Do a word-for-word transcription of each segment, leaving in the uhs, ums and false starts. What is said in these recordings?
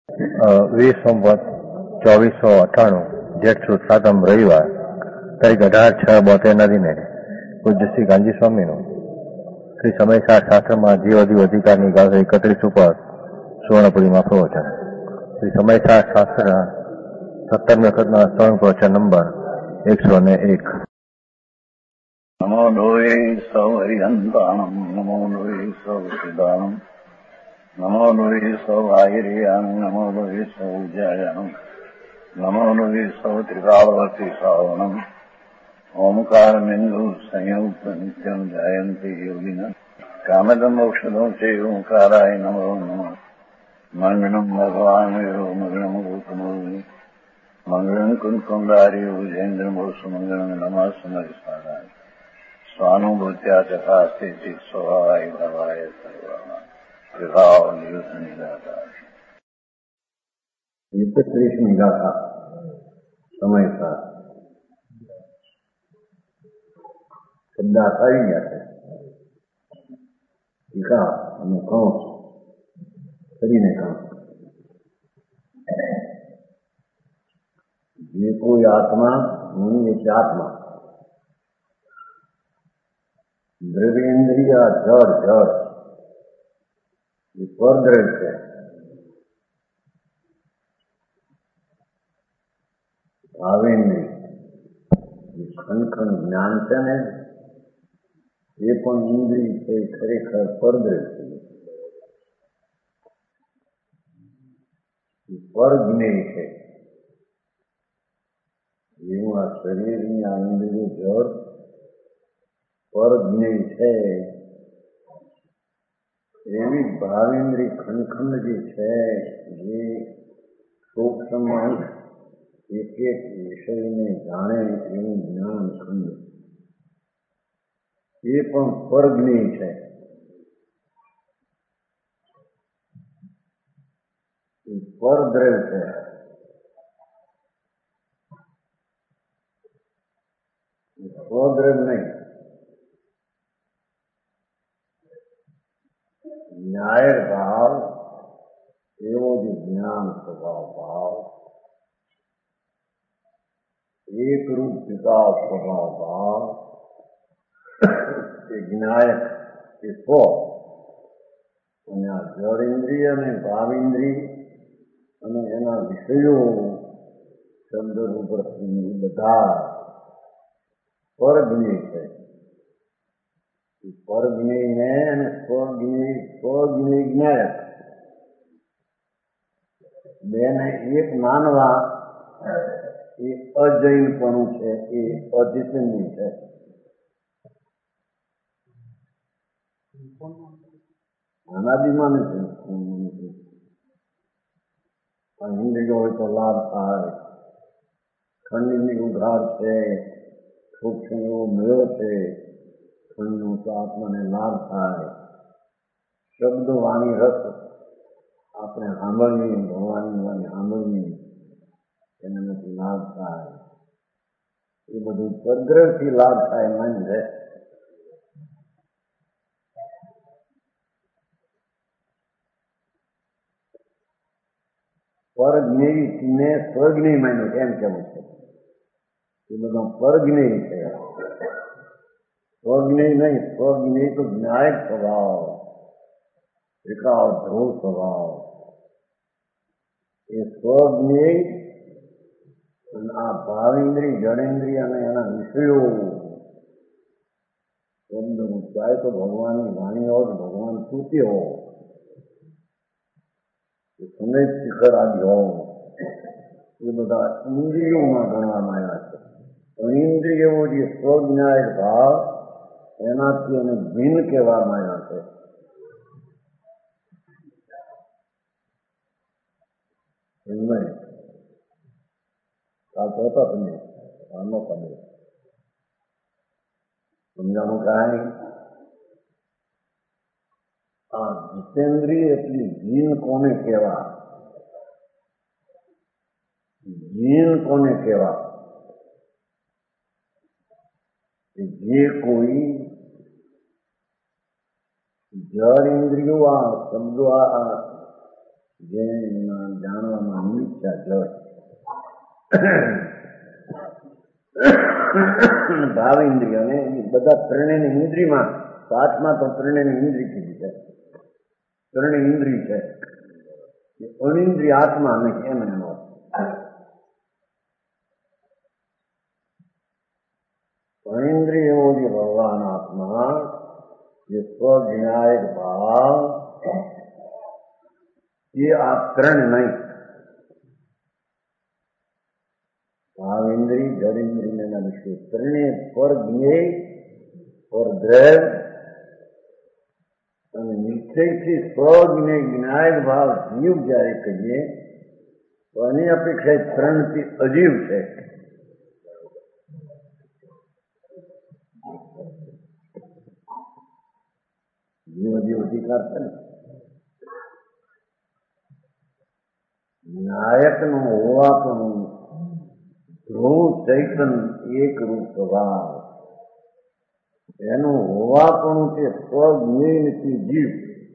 વીસ સંવત ચોવીસો અઠ્ઠાણું જેઠ સુદ સાતમ રવિવાર તારીખ અઢાર છ બોતેર ના દિને પૂજ્ય શ્રી ગાંધી સ્વામીનું શ્રી સમયસાર શાસ્ત્રમાં જીવ અધિ અધિકારની ગાળો એકત્રીસ ઉપર સુવર્ણપુરીમાં પ્રવચન. શ્રી સમયસાર શાસ્ત્રના સત્તરમી વખતના સ્વર્ણ પ્રવચન નંબર એકસો ને એક. નમો લોહે સૌ હરિહંતાણમ નમો લોહે સૌ સિદ્ધાણમ નમો લોહે સૌ આહિર્યાન નમો લોહે સૌ જયાનમ નમો લોહે સૌ ત્રિકાળવતી શ્રાવણમ ઓમકાર બિંદુ સંયુક્ત નિત્યમ જાયંતી યોગિન કામદમ ઔષધો છે ઓંકારાય નમો નમઃ. મંગળમ ભગવાન વિરો મંગળમ ગૌતમોની મંગળમ કુંકુંડારી ઉજેન્દ્ર મોસુ મંગળમ નમઃ સમયસારાય સ્વાનુભૂત્યા ચકાસ્તે ચિત સ્વભાવાય ભવાય સર્વમાં વિભાવ નિયુત નિરાકાર. એકત્રીસમી ગાથા સમયસાર શબ્દાર્થ આવી ગયા છે. ટીકા અને કૌંસ કરીને કૌંસ જે કોઈ આત્મા મુનિ એટલે આત્મા દ્રવ્યેન્દ્રિય જળ જળ એ પરદ્રવ છે. ભાવેન્દ્રિય એ ખનખન જ્ઞાન છે ને એ પણ ઇન્દ્રિય છે, ખરેખર પરદ્રવ છે. એ પરજ્ઞેય છે. જેવું આ શરીરની આ ઇન્દ્રિયો જળ પરજ્ઞેય છે એવી ભાવેન્દ્રિય ખનખંડ જે છે જે સૂક્ષ્મ એક એક વિષયને જાણે એવું જ્ઞાન ખંડ એ પણ પરજ્ઞેય છે. એ પરદ્રવ છે. સ્વદ્રવ નહીં. ન્યાય ભાવ એવો જ જ્ઞાન સ્વભાવ ભાવ એકરૂપ વિકાસ સ્વભાવ ભાવ એ જ્ઞાયક એ સ્વ અને આ જળ ઇન્દ્રિય અને ભાવ ઇન્દ્રિય અને એના વિષયો શબ્દ રૂપ બધા પરજ્ઞેય છે. પરજ્ઞેયને અને સ્વજ્ઞેય સ્વજ્ઞેય જ્ઞાયક બેને એક માનવા એ અજૈનપણું છે, એ અચેતનની છે. અનાદિમાં નથી. ઇન્દ્રિયો હોય તો લાભ થાય, ખંડની ઉઘાડ છે, સૂક્ષ્મ એવો મેળો છે, ખંડનો તો આત્માને લાભ થાય. શબ્દ વાણી રસ આપણે સાંભળવી, ભગવાનની વાણી સાંભળવી એનાથી લાભ થાય. એ બધું પરદ્રવથી લાભ થાય મન છે. પરજ્ઞેયને સ્વજ્ઞેય માન્યું એમ કેવું છે. એ બધા પરજ્ઞેય છે. સ્વજ્ઞેય નહીં. સ્વજ્ઞેય તો જ્ઞાયક સ્વભાવ, વિકાસ ધ્રુવ સ્વભાવ. એ સ્વજ્ઞેય અને આ ભાવેન્દ્રિય જડેન્દ્રિય અને એના વિષયો શબ્દ ચાહે તો ભગવાનની વાણી હોય તો ભગવાન સ્તુતિ હોય, સુમેધ શિખર આદિ હોય, એ બધા ઇન્દ્રિયોમાં ગણવામાં આવ્યા છે. તો ઇન્દ્રિયો જે સ્વજ્ઞાયક ભાવ એનાથી એને ભિન્ન કહેવામાં આવ્યા છે. તમે આનો તમે સમજાણું કાંઈ આ જીતેન્દ્રિય એટલી જીન કોને કહેવા? જીન કોને કહેવા? જે કોઈ જળ ઇન્દ્રિયો આ શબ્દો આ જેના જાણવામાં ઈચ્છા જળ ભાવ ઇન્દ્રિયોને બધા ત્રણેયની ઇન્દ્રિયમાં પાઠમાં તો ત્રણેયની ઇન્દ્રિય કીધી છે. ત્રણેય ઇન્દ્રિય છે. અનિન્દ્રિય આત્મા નહીં એમ એનો અનિન્દ્રિય એવો જે ભગવાન આત્મા જે સ્વજ્ઞાયક ભાવ એ આ ત્રણ નહીં. ભાવ ઇન્દ્રિય જળ ઇન્દ્રિય એના વિશે ત્રણેય પર જ્ઞેય પર દ્રવ અને નિશ્ચયથી સ્વજ્ઞેય જ્ઞાયક ભાવ જીવ જયારે કહીએ તો એની અપેક્ષા ત્રણથી અજીવ છે. જીવ અજીવ અધિકાર છે ને. નાયકનું હોવાપણું ધ્રુવ ચૈતન એક રૂપ સ્વભાવ એનું હોવાપણું તે સ્વજ્ઞેયથી જીવ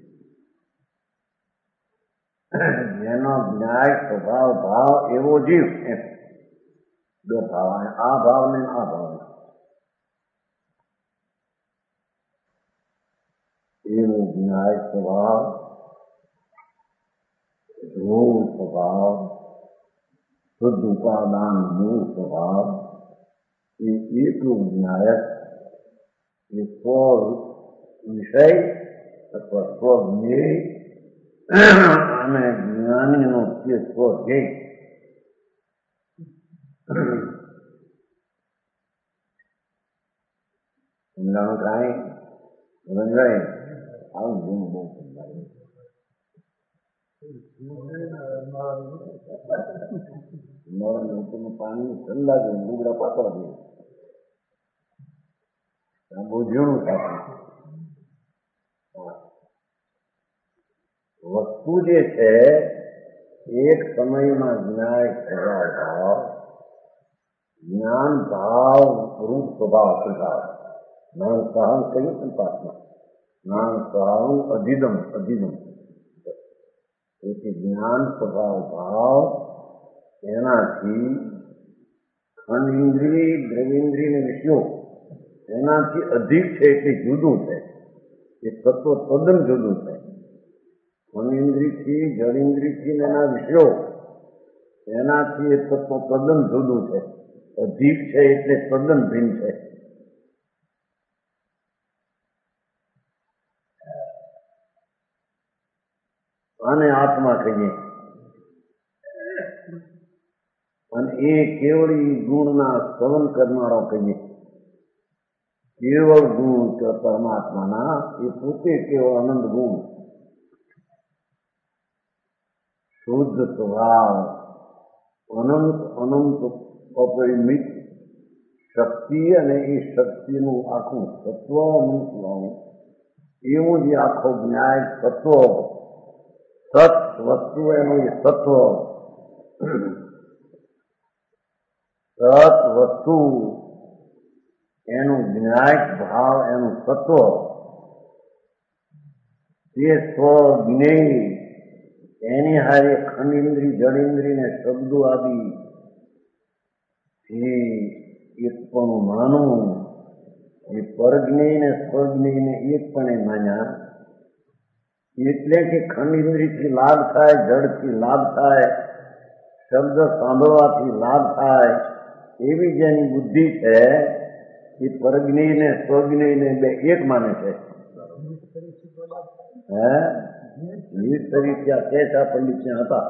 જેનો જ્ઞાય સ્વભાવ ભાવ એવો જીવ એમ બે ભાવ આ ભાવ ને આ ભાવ એવો જ્ઞાય સ્વભાવ ધ્રુવ સ્વભાવ શુદ્ધ ઉપાદાન મૂળ સ્વભાવ એ એકલું જ્ઞાયક એ સ્વ વિષય અથવા સ્વજ્ઞેય અને જ્ઞાનીનો તે સ્વધ્યેય સમજાણું કાંઈ સમજાય આવું ગુણ બહુ સમજાય. પાણી ઠંડા જોઈએ ડુગડા પાતળા જોઈએ બહુ ઝીણું થાય. વસ્તુ જે છે એક સમયમાં જ્ઞાય સ્વભાવ ભાવ જ્ઞાન ભાવ રૂપ સ્વભાવ સ્વભાવ જ્ઞાન સહન કહ્યું છે પાઠમાં જ્ઞાન સહન અધિદમ અધિદમ તેથી જ્ઞાન સ્વભાવ ભાવ એનાથી ખંડ ઇન્દ્રિય દ્રવેન્દ્રિય ને વિષયો એનાથી અધિક છે એટલે જુદું છે. એ તત્વ તદ્દન જુદું છે. ખંડ ઇન્દ્રિયથી જળ ઇન્દ્રિયથી એના વિષયો એનાથી એ તત્વ તદ્દન જુદું છે. અધિક છે એટલે તદ્દન ભિન્ન છે. અને આત્મા કહીએ અને એ કેવળી ગુણના સ્તવન કરનારો કહીએ. કેવળ ગુણ પરમાત્માના એ પોતે કેવળ અનંત ગુણ શુદ્ધ સ્વભાવ અનંત અનંત અપરિમિત શક્તિ અને એ શક્તિનું આખું તત્વ અનંત એવું જે આખો જ્ઞાય તત્વ સત વસ્તુ એનું એ સત્વ સત વસ્તુ એનું જ્ઞાયક ભાવ એનું સત્વ તે સ્વજ્ઞેય એની હારે ખંડેન્દ્રિય જડેન્દ્રિય ને શબ્દો આદિ એ એકપણું માનવું એ પરજ્ઞેય ને સ્વજ્ઞેય ને એકપણે માન્યા એટલે કે ખંડ ઇન્દ્રિયથી લાભ થાય જડથી લાભ થાય શબ્દ સાંભળવાથી લાભ થાય એવી જેની બુદ્ધિ છે એ પરજ્ઞેય ને સ્વજ્ઞેય ને બે એક માને છે. હે વિવિધ તરીકે કેશા પંડિત ત્યાં હતા.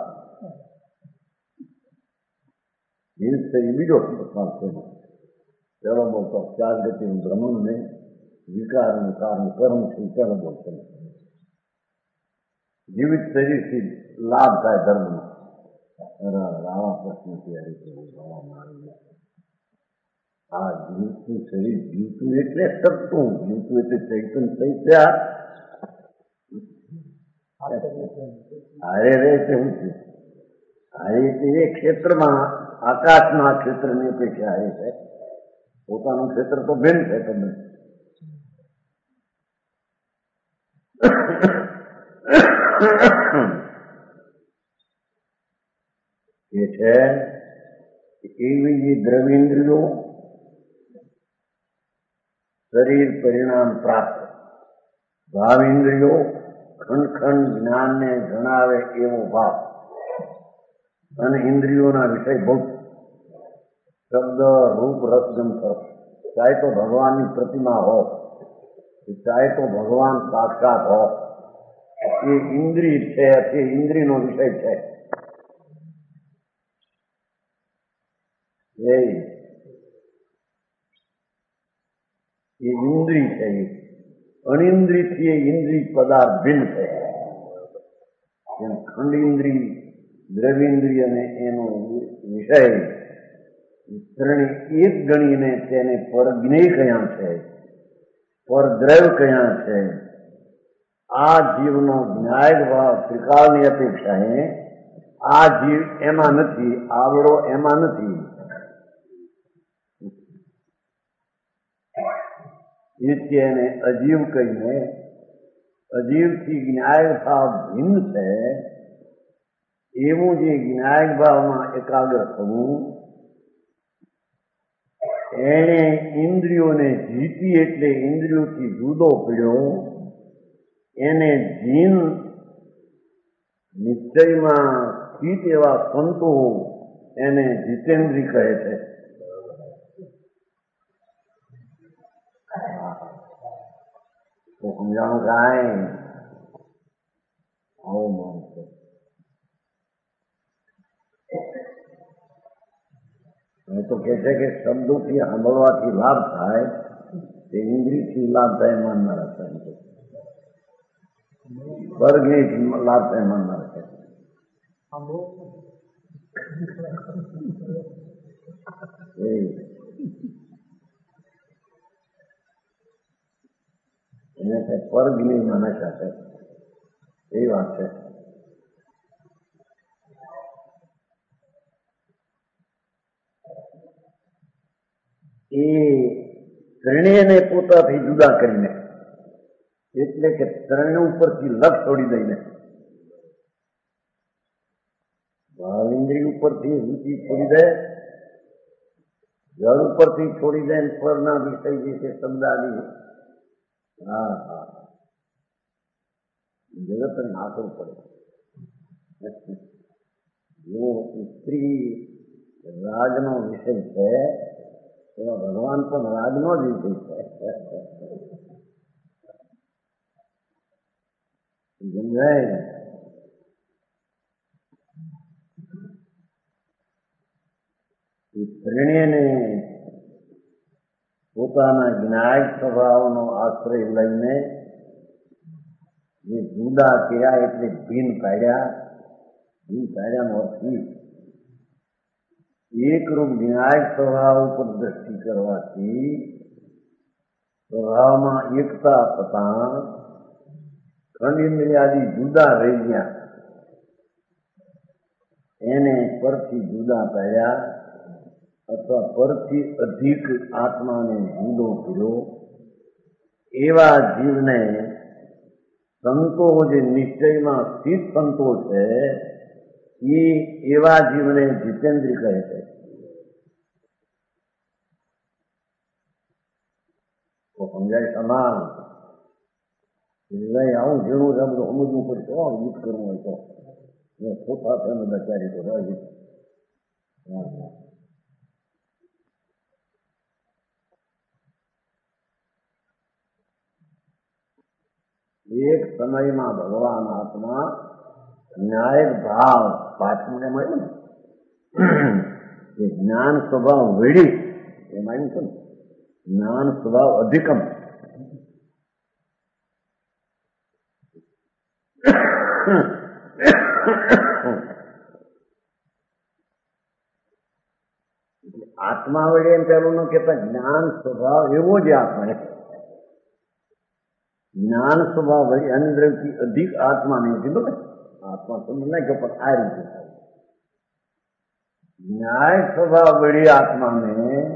વિવિધ તરીકે બીજો ચલો બોલતો ચાર ગતિનું ભ્રમણ ને વિકારનું કારણ કર્મ છે ચલો બોલતો જીવિત શરીરથી લાભ થાય ધર્મનો. આવા પ્રશ્ન તૈયારી કરવું આ જીવતું શરીર જીવતું એટલે સત્તું જીવતું એટલે ચૈતન ચૈત્યા હારે રહે છે હું છું હારે એટલે એ ક્ષેત્રમાં આકાશના ક્ષેત્રની અપેક્ષા હારે છે. પોતાનું ક્ષેત્ર તો ભિન્ન છે તમને એ છે એવી જે દ્રવ્યેન્દ્રિયો શરીર પરિણામ પ્રાપ્ત, ભાવેન્દ્રિયો ખંડ ખંડ જ્ઞાનને જણાવે એવો ભાવ અને ઇન્દ્રિયોના વિષય ભોગ શબ્દ રૂપ રસ ગંધ ચાહે તો ભગવાનની પ્રતિમા હો, ચાહે તો ભગવાન સાક્ષાત હો, એ ઇન્દ્રિય છે, એ ઇન્દ્રિયનો વિષય છે. એ ઇન્દ્રિય છે. અનિન્દ્રિયથી એ ઇન્દ્રિય પદાર્થ ભિન્ન છે. જેમ ખંડ ઇન્દ્રિય, દ્રવ્યેન્દ્રિય અને એનો વિષય ત્રણે એક ગણીને તેને પરજ્ઞેય કયા છે, પરદ્રવ્ય કયા છે. આ જીવનો જ્ઞાય ભાવ ત્રિકાળની અપેક્ષાએ આ જીવ એમાં નથી, આવડો એમાં નથી. નિત્ય એને અજીવ કહીને અજીવથી જ્ઞાય ભાવ ભિન્ન છે. એવું જે જ્ઞાય ભાવમાં એકાગ્ર થવું, એને ઇન્દ્રિયોને જીતી એટલે ઇન્દ્રિયોથી જુદો પડ્યો, એને જીન નિશ્ચયમાં સ્થિત એવા સંતો એને જીતેન્દ્રી કહે છે. તો સમજાણું કાંઈ આવો માણસ છે. એ તો કે છે કે શબ્દોથી સાંભળવાથી લાભ થાય, તે ઇન્દ્રિયથી લાભ થાય માનનાર હતા. વર્ગની લાભ થાય માનનાર છે. એને પરજ્ઞેય માને છે, એ વાત છે. એ ત્રણેયને પોતાથી જુદા કરીને, એટલે કે ત્રણેય ઉપરથી લક્ષ છોડી દઈને, ભાવેન્દ્રિય ઉપરથી રૂચિ છોડી દે, જળ ઉપરથી છોડી દે, પરના વિષય જે છે શબ્દાદી, હા હા જગતને નાખવું પડે. જેવો સ્ત્રી રાજનો વિષય છે, એવા ભગવાન પણ રાજનો જ વિષય છે. સમજાય? એ ત્રણેયને પોતાના જ્ઞાય સ્વભાવનો આશ્રય લઈને જે જુદા કર્યા એટલે ભીન પાડ્યા. ભીન પાડ્યાનો અર્થ એકરૂપ જ્ઞાય સ્વભાવ ઉપર દ્રષ્ટિ કરવાથી સ્વભાવમાં એકતા થતા ખંડ ઇન્દ્રિયાદિ જુદા રહી ગયા, એને પરથી જુદા પાડ્યા અથવા પરથી અધિક આત્માને જુદો કર્યો. એવા જીવને સંતો જે નિશ્ચયમાં સ્થિત સંતો છે, એ એવા જીવને જીતેન્દ્રિય કહે છે. તો સમજાય સમાન આવું ઝીણું છે, બધું સમજવું પડશે. યુદ્ધ કરવું હોય તો ખોટા થઈને બચારી તો રહી. એક સમયમાં ભગવાન આત્મા ન્યાયિક ભાવ પાછું મળ્યું ને, એ જ્ઞાન સ્વભાવ વેડી એ માન્યું છે ને, જ્ઞાન સ્વભાવ અધિકમ. આત્મા વડે એમ પેલું ન કહેતા, જ્ઞાન સ્વભાવ એવો જ આત્મા. જ્ઞાન સ્વભાવ વળી અનિદ્રવથી અધિક આત્મા નહીં કીધું ને, આત્મા સમજ નહીં કે પણ આ રીતે ન્યાય સ્વભાવ વળી આત્માને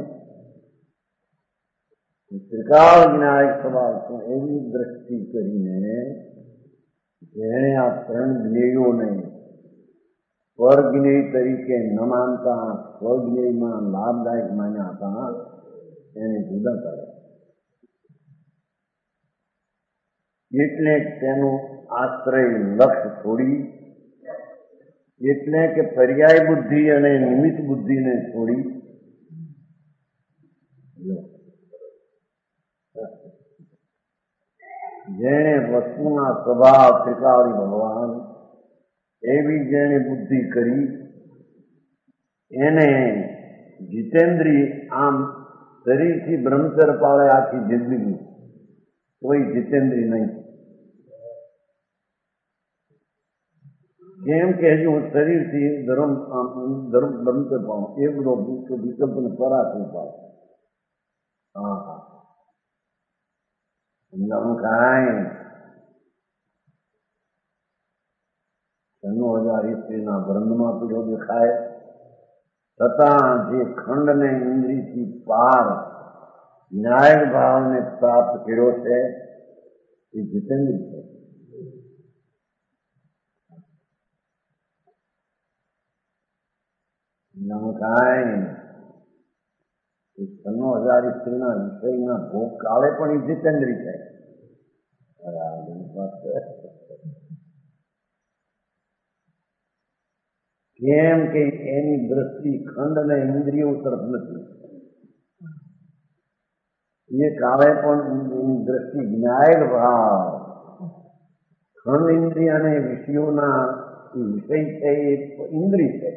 ત્રિકાળ જ્ઞાય સ્વભાવ છે એવી દ્રષ્ટિ કરીને જેણે આ ત્રણ જ્ઞેયોને સ્વર્ગની તરીકે ન માનતા સ્વર્ગમાં લાભદાયક માન્યા હતા એને જુદા કરે. એટલે તેનું આશ્રય લક્ષ્ય છોડી, એટલે કે પર્યાય બુદ્ધિ અને નિમિત્ત બુદ્ધિને છોડી જેણે વસ્તુના સ્વભાવ સ્વીકારી ભગવાન એવી જેણે બુદ્ધિ કરી એને જીતેન્દ્રિય આમ શરીરથી બ્રહ્મચર પાળે આખી જિંદગી કોઈ જીતેન્દ્રિય નહીં. કેમ કે હજુ હું શરીરથી ધર્મ ધર્મ બ્રહ્મચર પાડું એ બધો વિકલ્પને પરાક્રમ પાડે. હા હા સમજાવું કાંઈ છન્નું હજાર ઈસ્વીના બ્રહ્મમાં પીડ્યો દેખાય છતાં જે ખંડને ઇન્દ્રિયથી પાર ન્યાય ભાવને પ્રાપ્ત કર્યો છે એ જીતેન્દ્ર છે. કાંઈ છન્નું હજાર ઈસ્વીના વિષયના ભોગ કાળે પણ એ જીતેન્દ્રી છે. કેમ કે એની દ્રષ્ટિ ખંડ અને ઇન્દ્રિયો તરફ નથી. એ કાળે પણ એની દ્રષ્ટિ જ્ઞાયક ભાવ ખંડ ઇન્દ્રિય અને વિષયોના વિષય છે એ ઇન્દ્રિય છે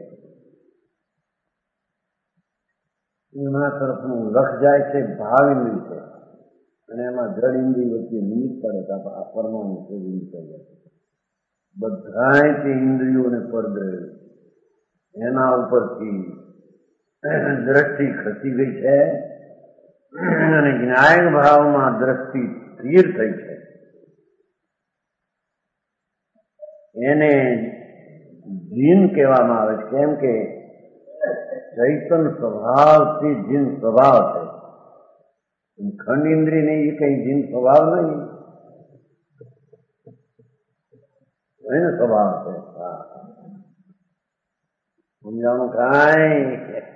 એના તરફનું લક્ષ જાય છે ભાવ ઇન્દ્રિય છે અને એમાં જડ ઇન્દ્રિય વચ્ચે નિમિત્ત પડે તો આ પરમાણુ છે બધા તે ઇન્દ્રિયોને પરદ્રે એના ઉપરથી દ્રષ્ટિ ખસી ગઈ છે અને જ્ઞાયક ભાવમાં દ્રષ્ટિ સ્થિર થઈ છે. એને જીન કહેવામાં આવે છે. કેમ કે ચૈતન સ્વભાવથી જીન સ્વભાવ છે. ખંડ ઇન્દ્રિય ને એ કઈ જીન સ્વભાવ નહીં એને સ્વભાવ છે. સમજાણું કાંઈ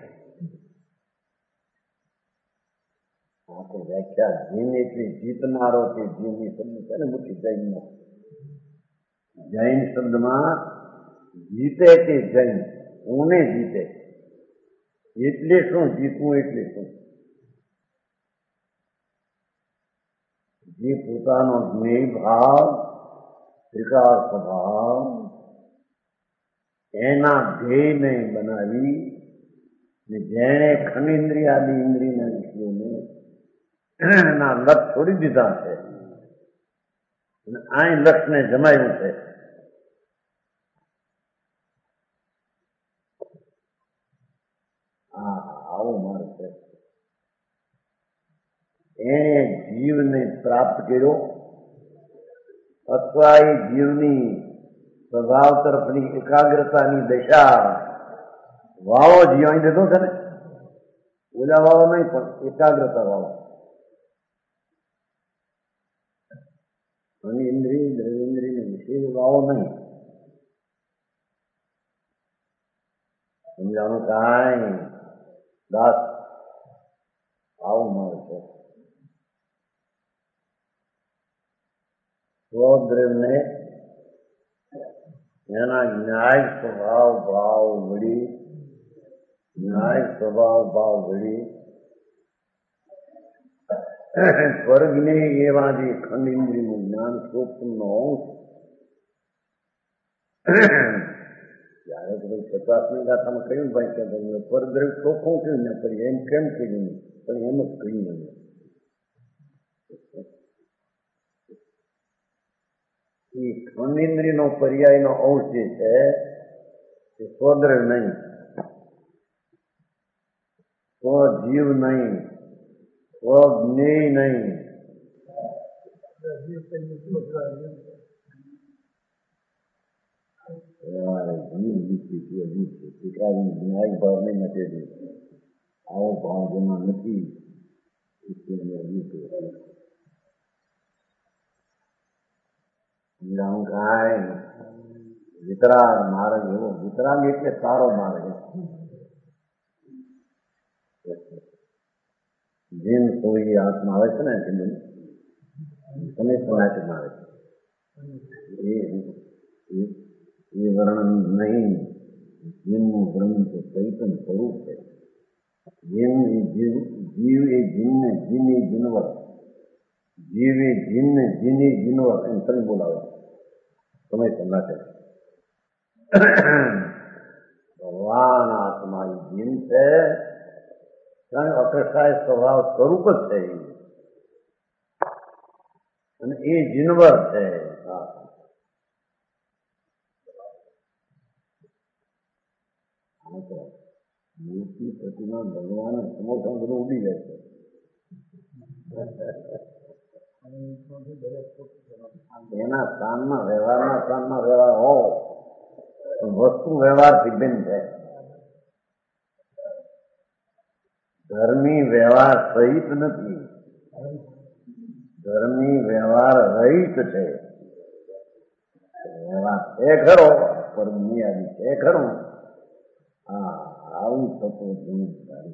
આ તો વ્યાખ્યા જીન એટલી જીતનારો છે. જીનની શબ્દ છે ને મુખ્ય જૈનમાં જૈન શબ્દમાં જીતે કે જૈન કોને જીતે એટલે શું જીતવું એટલે શું જે પોતાનો જ્ઞેય ભાવ ત્રિકાળ સ્વભાવ એના ધ્યેયને બનાવી ને જેણે ખંડ ઇન્દ્રિય આદિ ઇન્દ્રિયના વિષયોને એના લક્ષ છોડી દીધા છે અને આ લક્ષને જમાયું છે. હા આવો માર્ગ છે. એને જીવને પ્રાપ્ત કર્યો અથવા એ જીવની સ્વભાવ તરફની એકાગ્રતાની દશા વાવો જીવાઈ દીધો છે ને ઓલા વાવો નહીં પણ એકાગ્રતા વાવો અને ઇન્દ્રિય દ્રવેન્દ્રિય વિષય વાવો નહીં. સમજાણું કાંઈ દાસ આવું મારે છે. સ્વદ્રવ્યને એના ન્યાય સ્વભાવ ભાવ વળી ન્યાય સ્વભાવ ભાવ વળી સ્વર્ગને એવા જે ખંડ ઇન્દ્રિયનું જ્ઞાન સૂક્ષ્મનો ત્યારે તો ભાઈ પચાસની ગાથામાં કહ્યું ભાઈ કે ભાઈ પરદ્રવ્ય ચોખ્ખું કેવું ને કરી એમ કેમ કર્યું પણ એમ જ કહ્યું નહીં. એ ખંડ ઇન્દ્રિયનો પર્યાયનો અંશ જે છે એ સ્વદ્રવ્ય નહીં, સ્વજીવ નહીં, સ્વજ્ઞેય નહીં. ન્યાય ભાવ નહીં નથી આવો ભાવ જેમાં નથી વિતરાગ માર્ગ એવો વિતરાગ એટલે સારો માર્ગ જેમ કોઈ આત્મા આવે છે ને તમે સમાજમાં આવે છે એ વર્ણન નહીં જીવનું બ્રહ્મ તો ચૈતન સ્વરૂપ છે જીવ જીવ જીવ એ જીવને જીની જીનવર જીવ એ જીવને જીની જીનવર એમ તમે બોલાવો તમે સંગાતે ભગવાન આત્મા એ જીન છે કારણ અકસ્માય સ્વભાવ સ્વરૂપ જ છે અને એ જીનવર છે મૂર્તિ પ્રતિમા ભગવાન સમોસા બધું ઉડી જાય છે એના સ્થાનમાં વ્યવહારના સ્થાનમાં વ્યવહાર હો વસ્તુ વ્યવહારથી ભિન્ન છે ધર્મી વ્યવહાર સહિત નથી ધર્મી વ્યવહાર રહિત છે વ્યવહાર છે ખરો પર બુનિયાદી છે ખરું હા આવું થતું જવાબદારી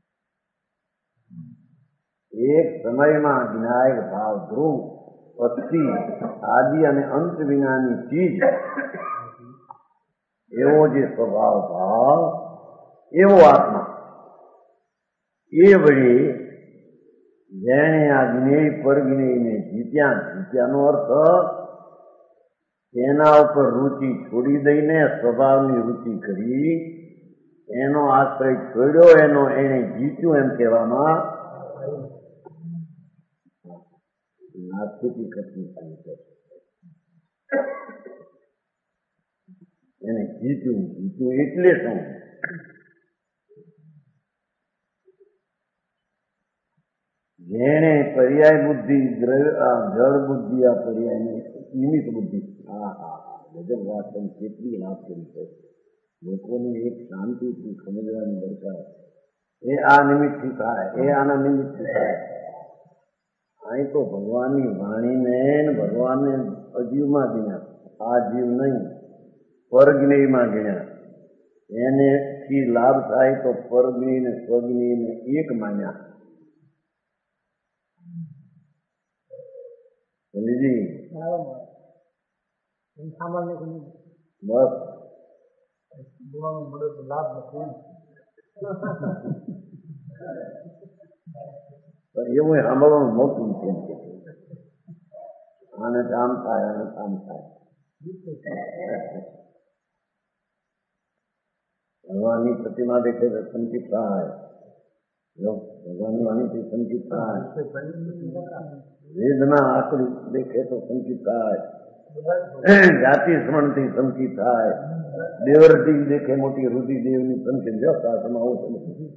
એક સમયમાં જ્ઞાયક ભાવ ધ્રુવ અસ્થિ આદિ અને અંત વિનાની ચીજ એવો જે સ્વભાવ ભાવ એવો આત્મા એ વળી જેણે આ જ્ઞેય પરજ્ઞેયને જીત્યા જીત્યાનો અર્થ તેના ઉપર રુચિ છોડી દઈને સ્વભાવની રુચિ કરી એનો આશ્રય છોડ્યો એનો એને જીત્યું એમ કહેવામાં નાસ્તિકી કથની છે એને જીત્યું જીત્યું એટલે શું જેણે પર્યાય બુદ્ધિ જળ બુદ્ધિ આ પર્યાય નિમિત્ત બુદ્ધિ હા હા હા ગજબ વાત તમે કેટલી વાત કરી છે લોકોને એક શાંતિથી સમજવાની દરકાર એ આ નિમિત્તથી થાય એ આના નિમિત્તથી થાય અહીં તો ભગવાનની વાણીને ભગવાનને અજીવમાં ગણ્યા આ જીવ નહીં પરજ્ઞેયમાં ગણ્યા એને થી લાભ થાય તો પરજ્ઞેય ને સ્વજ્ઞેય ને એક માન્યા સમજી બસ લાભ નથી એવું સાંભળવાનું મોટું છે આને કામ થાય આને કામ થાય ભગવાનની પ્રતિમા દેખે તો સંકિત થાય ભગવાનની વાણીથી સંકિત થાય વેદના આકૃતિ દેખે તો સંકિત થાય જાતિ સ્મરણથી સંકિત થાય દેવરથી દેખે મોટી રુધિદેવની સંકિત વ્યવસ્થામાં આવું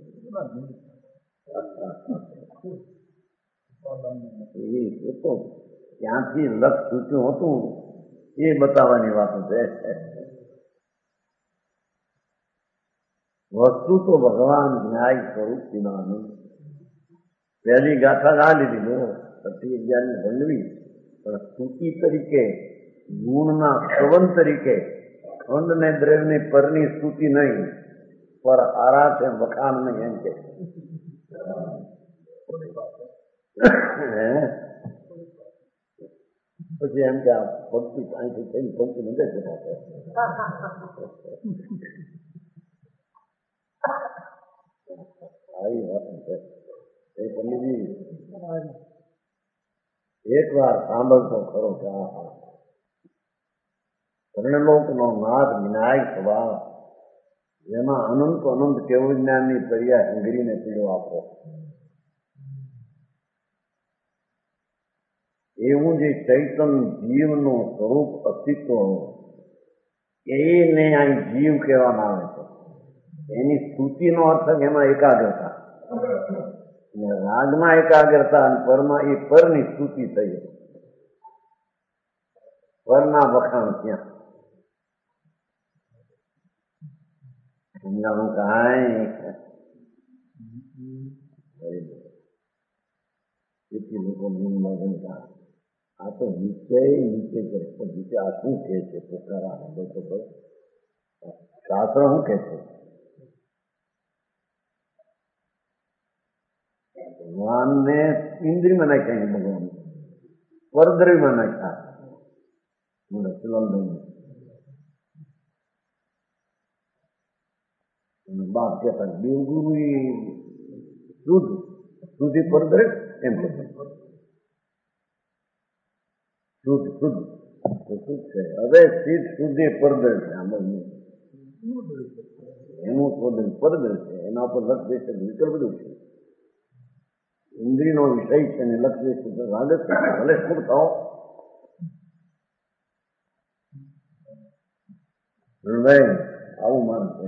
એ તો ક્યાંથી લક્ષ સૂચ્યું હતું એ બતાવવાની વાતો છે વસ્તુ તો ભગવાન ન્યાય સ્વરૂપ પીવાનું પહેલી ગાથા આ લીધી લો સતી અગિયારની ભંડવી પણ સ્તુતિ તરીકે ગુણના શ્રવણ તરીકે ખંડ ને દ્રવ્યની પરની સ્તુતિ નહીં પર આરા છે વખાણ નહીં એમ કે પછી એમ કે આ ભક્તિ અહીંથી થઈ ભક્તિ નથી જતા આવી વાત છે એ પંડિતજી એક વાર સાંભળતો ખરો કે આ કર્ણલોકનો નાદ વિનાયક સ્વભાવ જેમાં અનંત અનંત કેવું જ્ઞાનની પર્યા હંગરીને પીડો આપો એવું જે ચૈતન જીવનું સ્વરૂપ અસ્તિત્વ એને અહીં જીવ કહેવામાં આવે છે એની સ્તુતિનો અર્થ એમાં એકાગ્રતા રાગમાં એકાગ્રતા અને પરમાં એ પરની સ્તુતિ થઈ પરના વખાણ ત્યાં સમજાવું કાંઈ કેટલી લોકો મનમાં ગણતા આ તો નીચે નીચે કરે પણ નીચે આ શું કહે છે પોકારા સાંભળો તો ખરો. શાસ્ત્ર શું કહે છે? ભગવાનને ઇન્દ્રિયમાં નાખ્યા ભગવાન પરદ્રવ્યમાં નાખ્યા. બાપ કહેતા દેવગુરુ શુદ્ધ શુદ્ધિ પરદ્રવ્ય એમ કે શુદ્ધ શુદ્ધ શુદ્ધ છે. હવે સિદ્ધ શુદ્ધિ પરદ્રવ્ય છે. આમાં એનું પરદ્રવ્ય પરદ્રવ્ય છે. એના ઉપર લક્ષ દેશ વિકલ્પ બધું છે. ઇન્દ્રિયનો વિષય છે ને લક્ષ દેશ રાગત ભલે શું થાવ આવું માન છે.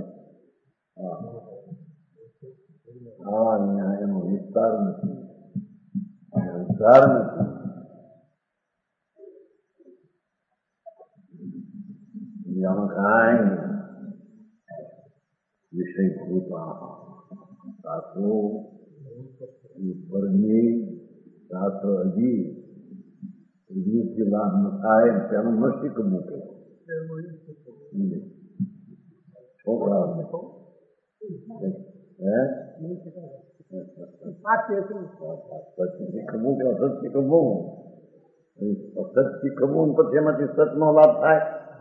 હા એનો વિસ્તાર નથી, વિસ્તાર નથી. જાણો કાંઈ વિષયભૂત શાસ્ત્રો પરની શાસ્ત્ર હજી હજી લાભ ન થાય તેનું મસ્તિષ્ક મૂકે છોકરાઓ શીખવું કે અસત શીખવું, અસત શીખવું પછી એમાંથી સતનો લાભ થાય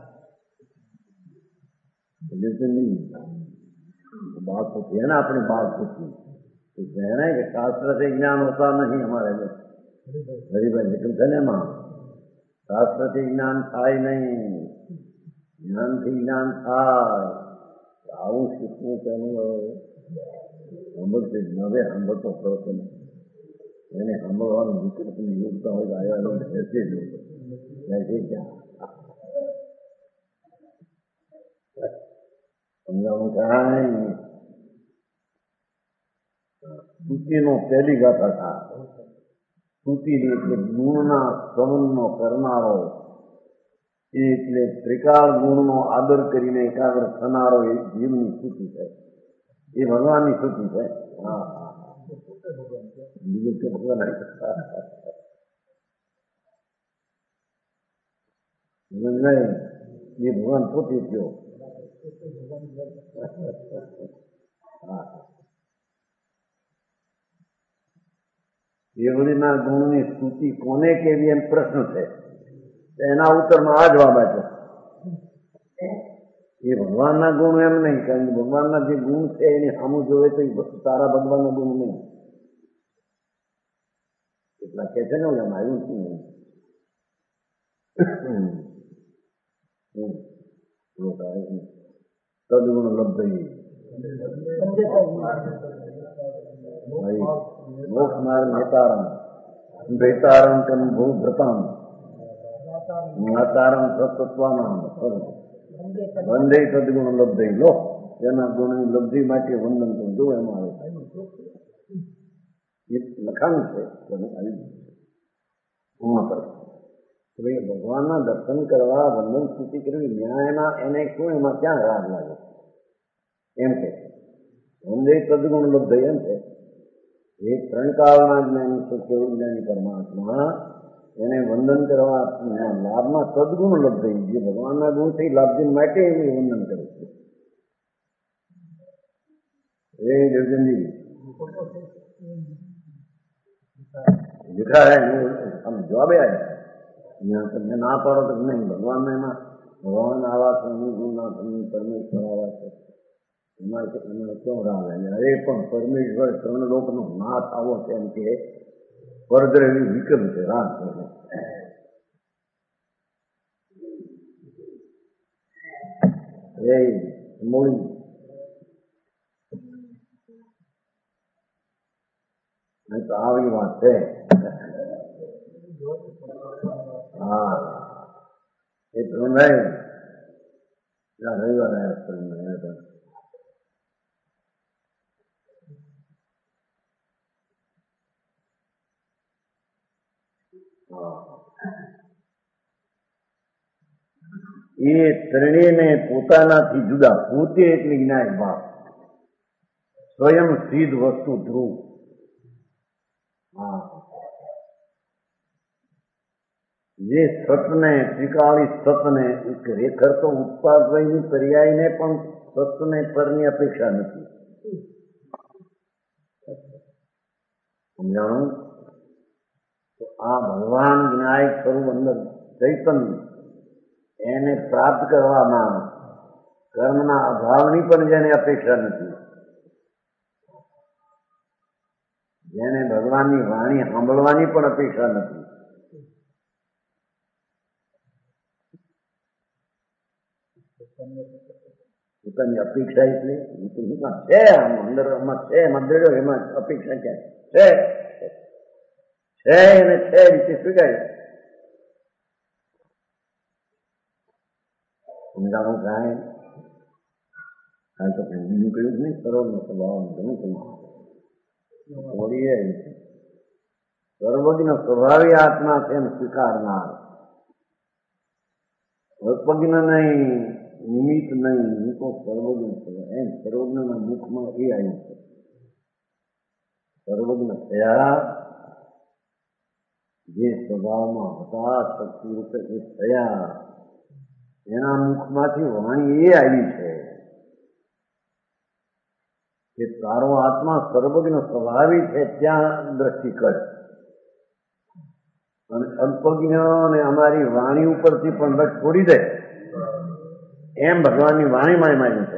નહીં. बात होती है ना अपनी बात होती तो कहना है कि शास्त्र से ज्ञान होता नहीं हमारे में गरीब निकल चले मां शास्त्र से ज्ञान થાય નહીં, જ્ઞાનથી જ્ઞાન થાય. આવું શીખવું તેનું સાંભળશે હવે સાંભળતો પ્રવૃત્તિ એને સાંભળવાનું વિકૃતિની યોગતા હોય તો આવ્યા બેસે જ બેસે ક્યાં સમજાવું કાંઈ. સ્તુતિનો પહેલી ગાથા था સ્તુતિની એટલે ગુણના સંવનનો કરનારો, એટલે ત્રિકાળ ગુણનો આદર કરીને એકાગ્ર થનારો એ જીવની સ્તુતિ છે. એ ભગવાનની સ્તુતિ છે. હા બીજું કે ભગવાન એ ભગવાન પોતે થયો. દેવળીના ગુણની સ્તુતિ કોને કેવી એમ પ્રશ્ન છે. એના ઉત્તરમાં આ જવાબ આપ્યો. એ ભગવાનના ગુણ એમ નહીં, કારણ કે ભગવાનના જે ગુણ છે એની સામું જોવે તો એ તારા ભગવાનના ગુણ નહીં. એટલા કે છે ને એમ આવ્યું શું તદગુણ લબ્ધ મોક્ષ માર્ગ નેતારમ ભેતારમ કન ભૂભ્રતમ જ્ઞાતારમ સત્વત્વાનામ વંદે સદગુણ લબ્ધ. લો એના ગુણની લબ્ધિ માટે વંદન કરું. જો એમાં આવે લખાણ છે પૂર્ણ કરે. ભગવાનના દર્શન કરવા વંદન સ્તુતિ કરવી ન્યાયના એને શું એમાં ક્યાં રાગ લાગે એમ કે વંદે સદગુણ લબ્ધ એમ છે. એ ત્રણ કાળના જ્ઞાની છે કેવળ જ્ઞાની પરમાત્મા એને વંદન કરવા લાભમાં સદગુણ લબ્ધ જે ભગવાનના ગુણ છે લાભજી માટે એને વંદન કરે છે. એ દેવજનજી દીકરા આમ જવાબે આવ્યા તમને ના પાડો તો નહીં. ભગવાન એમાં ભગવાન આવા છે, ગુણના પરમેશ્વર આવા છે, એમાં એમાં કેમ રાહ અરે પણ પરમેશ્વર ત્રણ લોકનો નાથ આવો તેમ કે પરદ્રવ્ય વિક્રમ છે રાહ એ મૂળી તો આવી વાત છે. હા એ તો નહીં રવિવાર એ ત્રણેયને પોતાનાથી જુદા પોતે એટલે જ્ઞાન ભાવ સ્વયં સિદ્ધ વસ્તુ ધ્રુવ. હા જે સતને ત્રિકાળી સતને ખરેખર તો ઉત્પાદની પર્યાયને પણ સતને પરની અપેક્ષા નથી. સમજાણું? તો આ ભગવાન વિનાયક સ્વરૂપ અંદર ચૈતન્ય એને પ્રાપ્ત કરવામાં કર્મના અભાવની પણ જેને અપેક્ષા નથી, જેને ભગવાનની વાણી સાંભળવાની પણ અપેક્ષા નથી, પોતાની અપેક્ષા એટલે છે અંદર છે મંદિરો એમાં અપેક્ષા ક્યાં છે? છે એને છે રીતે સ્વીકારી. સમજાવું કાંઈ કારણ તો બીજું કહ્યું જ નહીં. સર્વનો સ્વભાવ ઘણું કહ્યું બોલીએ સર્વજ્ઞ સ્વભાવી આત્મા છે એમ સ્વીકારનાર. સર્વજ્ઞ નહીં, નિમિત્ત નહીં, હું તો સર્વજ્ઞ છે એમ સર્વજ્ઞના મુખમાં એ આવ્યું છે. સર્વજ્ઞ થયા જે સ્વભાવમાં હતા શક્તિ રૂપે એ થયા, એના મુખમાંથી વાણી એ આવી છે કે તારો આત્મા સર્વજ્ઞ સ્વભાવી છે ત્યાં દ્રષ્ટિ કર, અને અલ્પજ્ઞ અને અમારી વાણી ઉપરથી પણ રસ છોડી દે એમ ભગવાનની વાણીમાં એમ આવ્યું છે.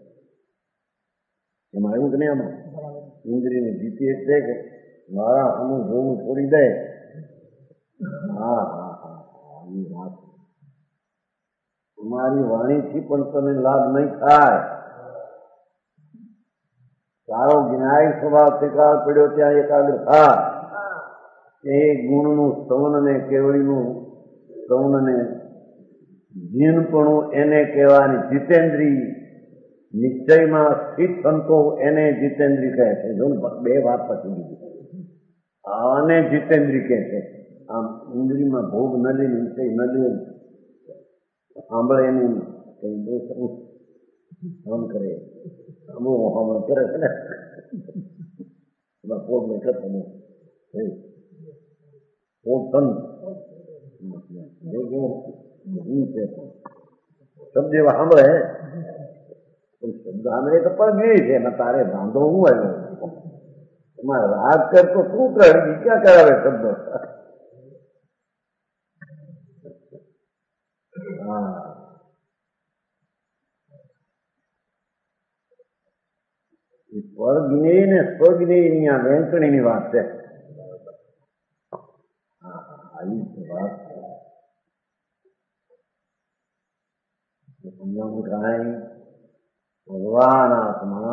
એમાં આવ્યું કે નહીં? આમાં ઇન્દ્રિયની જીતી એટલે કે મારા અમુક જોવું છોડી દે. હા હા હા એ વાત અમારી વાણીથી પણ તને લાભ નહીં થાય. તારો જ્ઞાય સ્વભાવ સ્વીકાર પડ્યો ત્યાં એકાગ્ર થા. એ ગુણનું સૌન ને કેવળીનું સૌન ને જીનપણું એને કહેવાની જીતેન્દ્રી, નિશ્ચયમાં સ્થિત સંતો એને જીતેન્દ્રી કહે છે. જો બે વાત પછી દીધી આને જીતેન્દ્રી કહે છે. આમ ઇન્દ્રિયમાં ભોગ ન લે, નિશ્ચય ન લે, સાંભળે એની કઈ દોષ આમ કરે અમુક હમણાં કરે છે ને પોત ને કરતો શબ્દ એવા સાંભળે શબ્દ સાંભળે તો પણ ગઈ છે એમાં તારે બાંધો હું આવ્યો એમાં રાગ કરતો શું કર ક્યાં કરાવે શબ્દ. હા પરજ્ઞેય ને સ્વજ્ઞેય ની આ વેંચણી ની વાત છે. આવી વાત સમજાવું કાંઈ ભગવાન આત્મા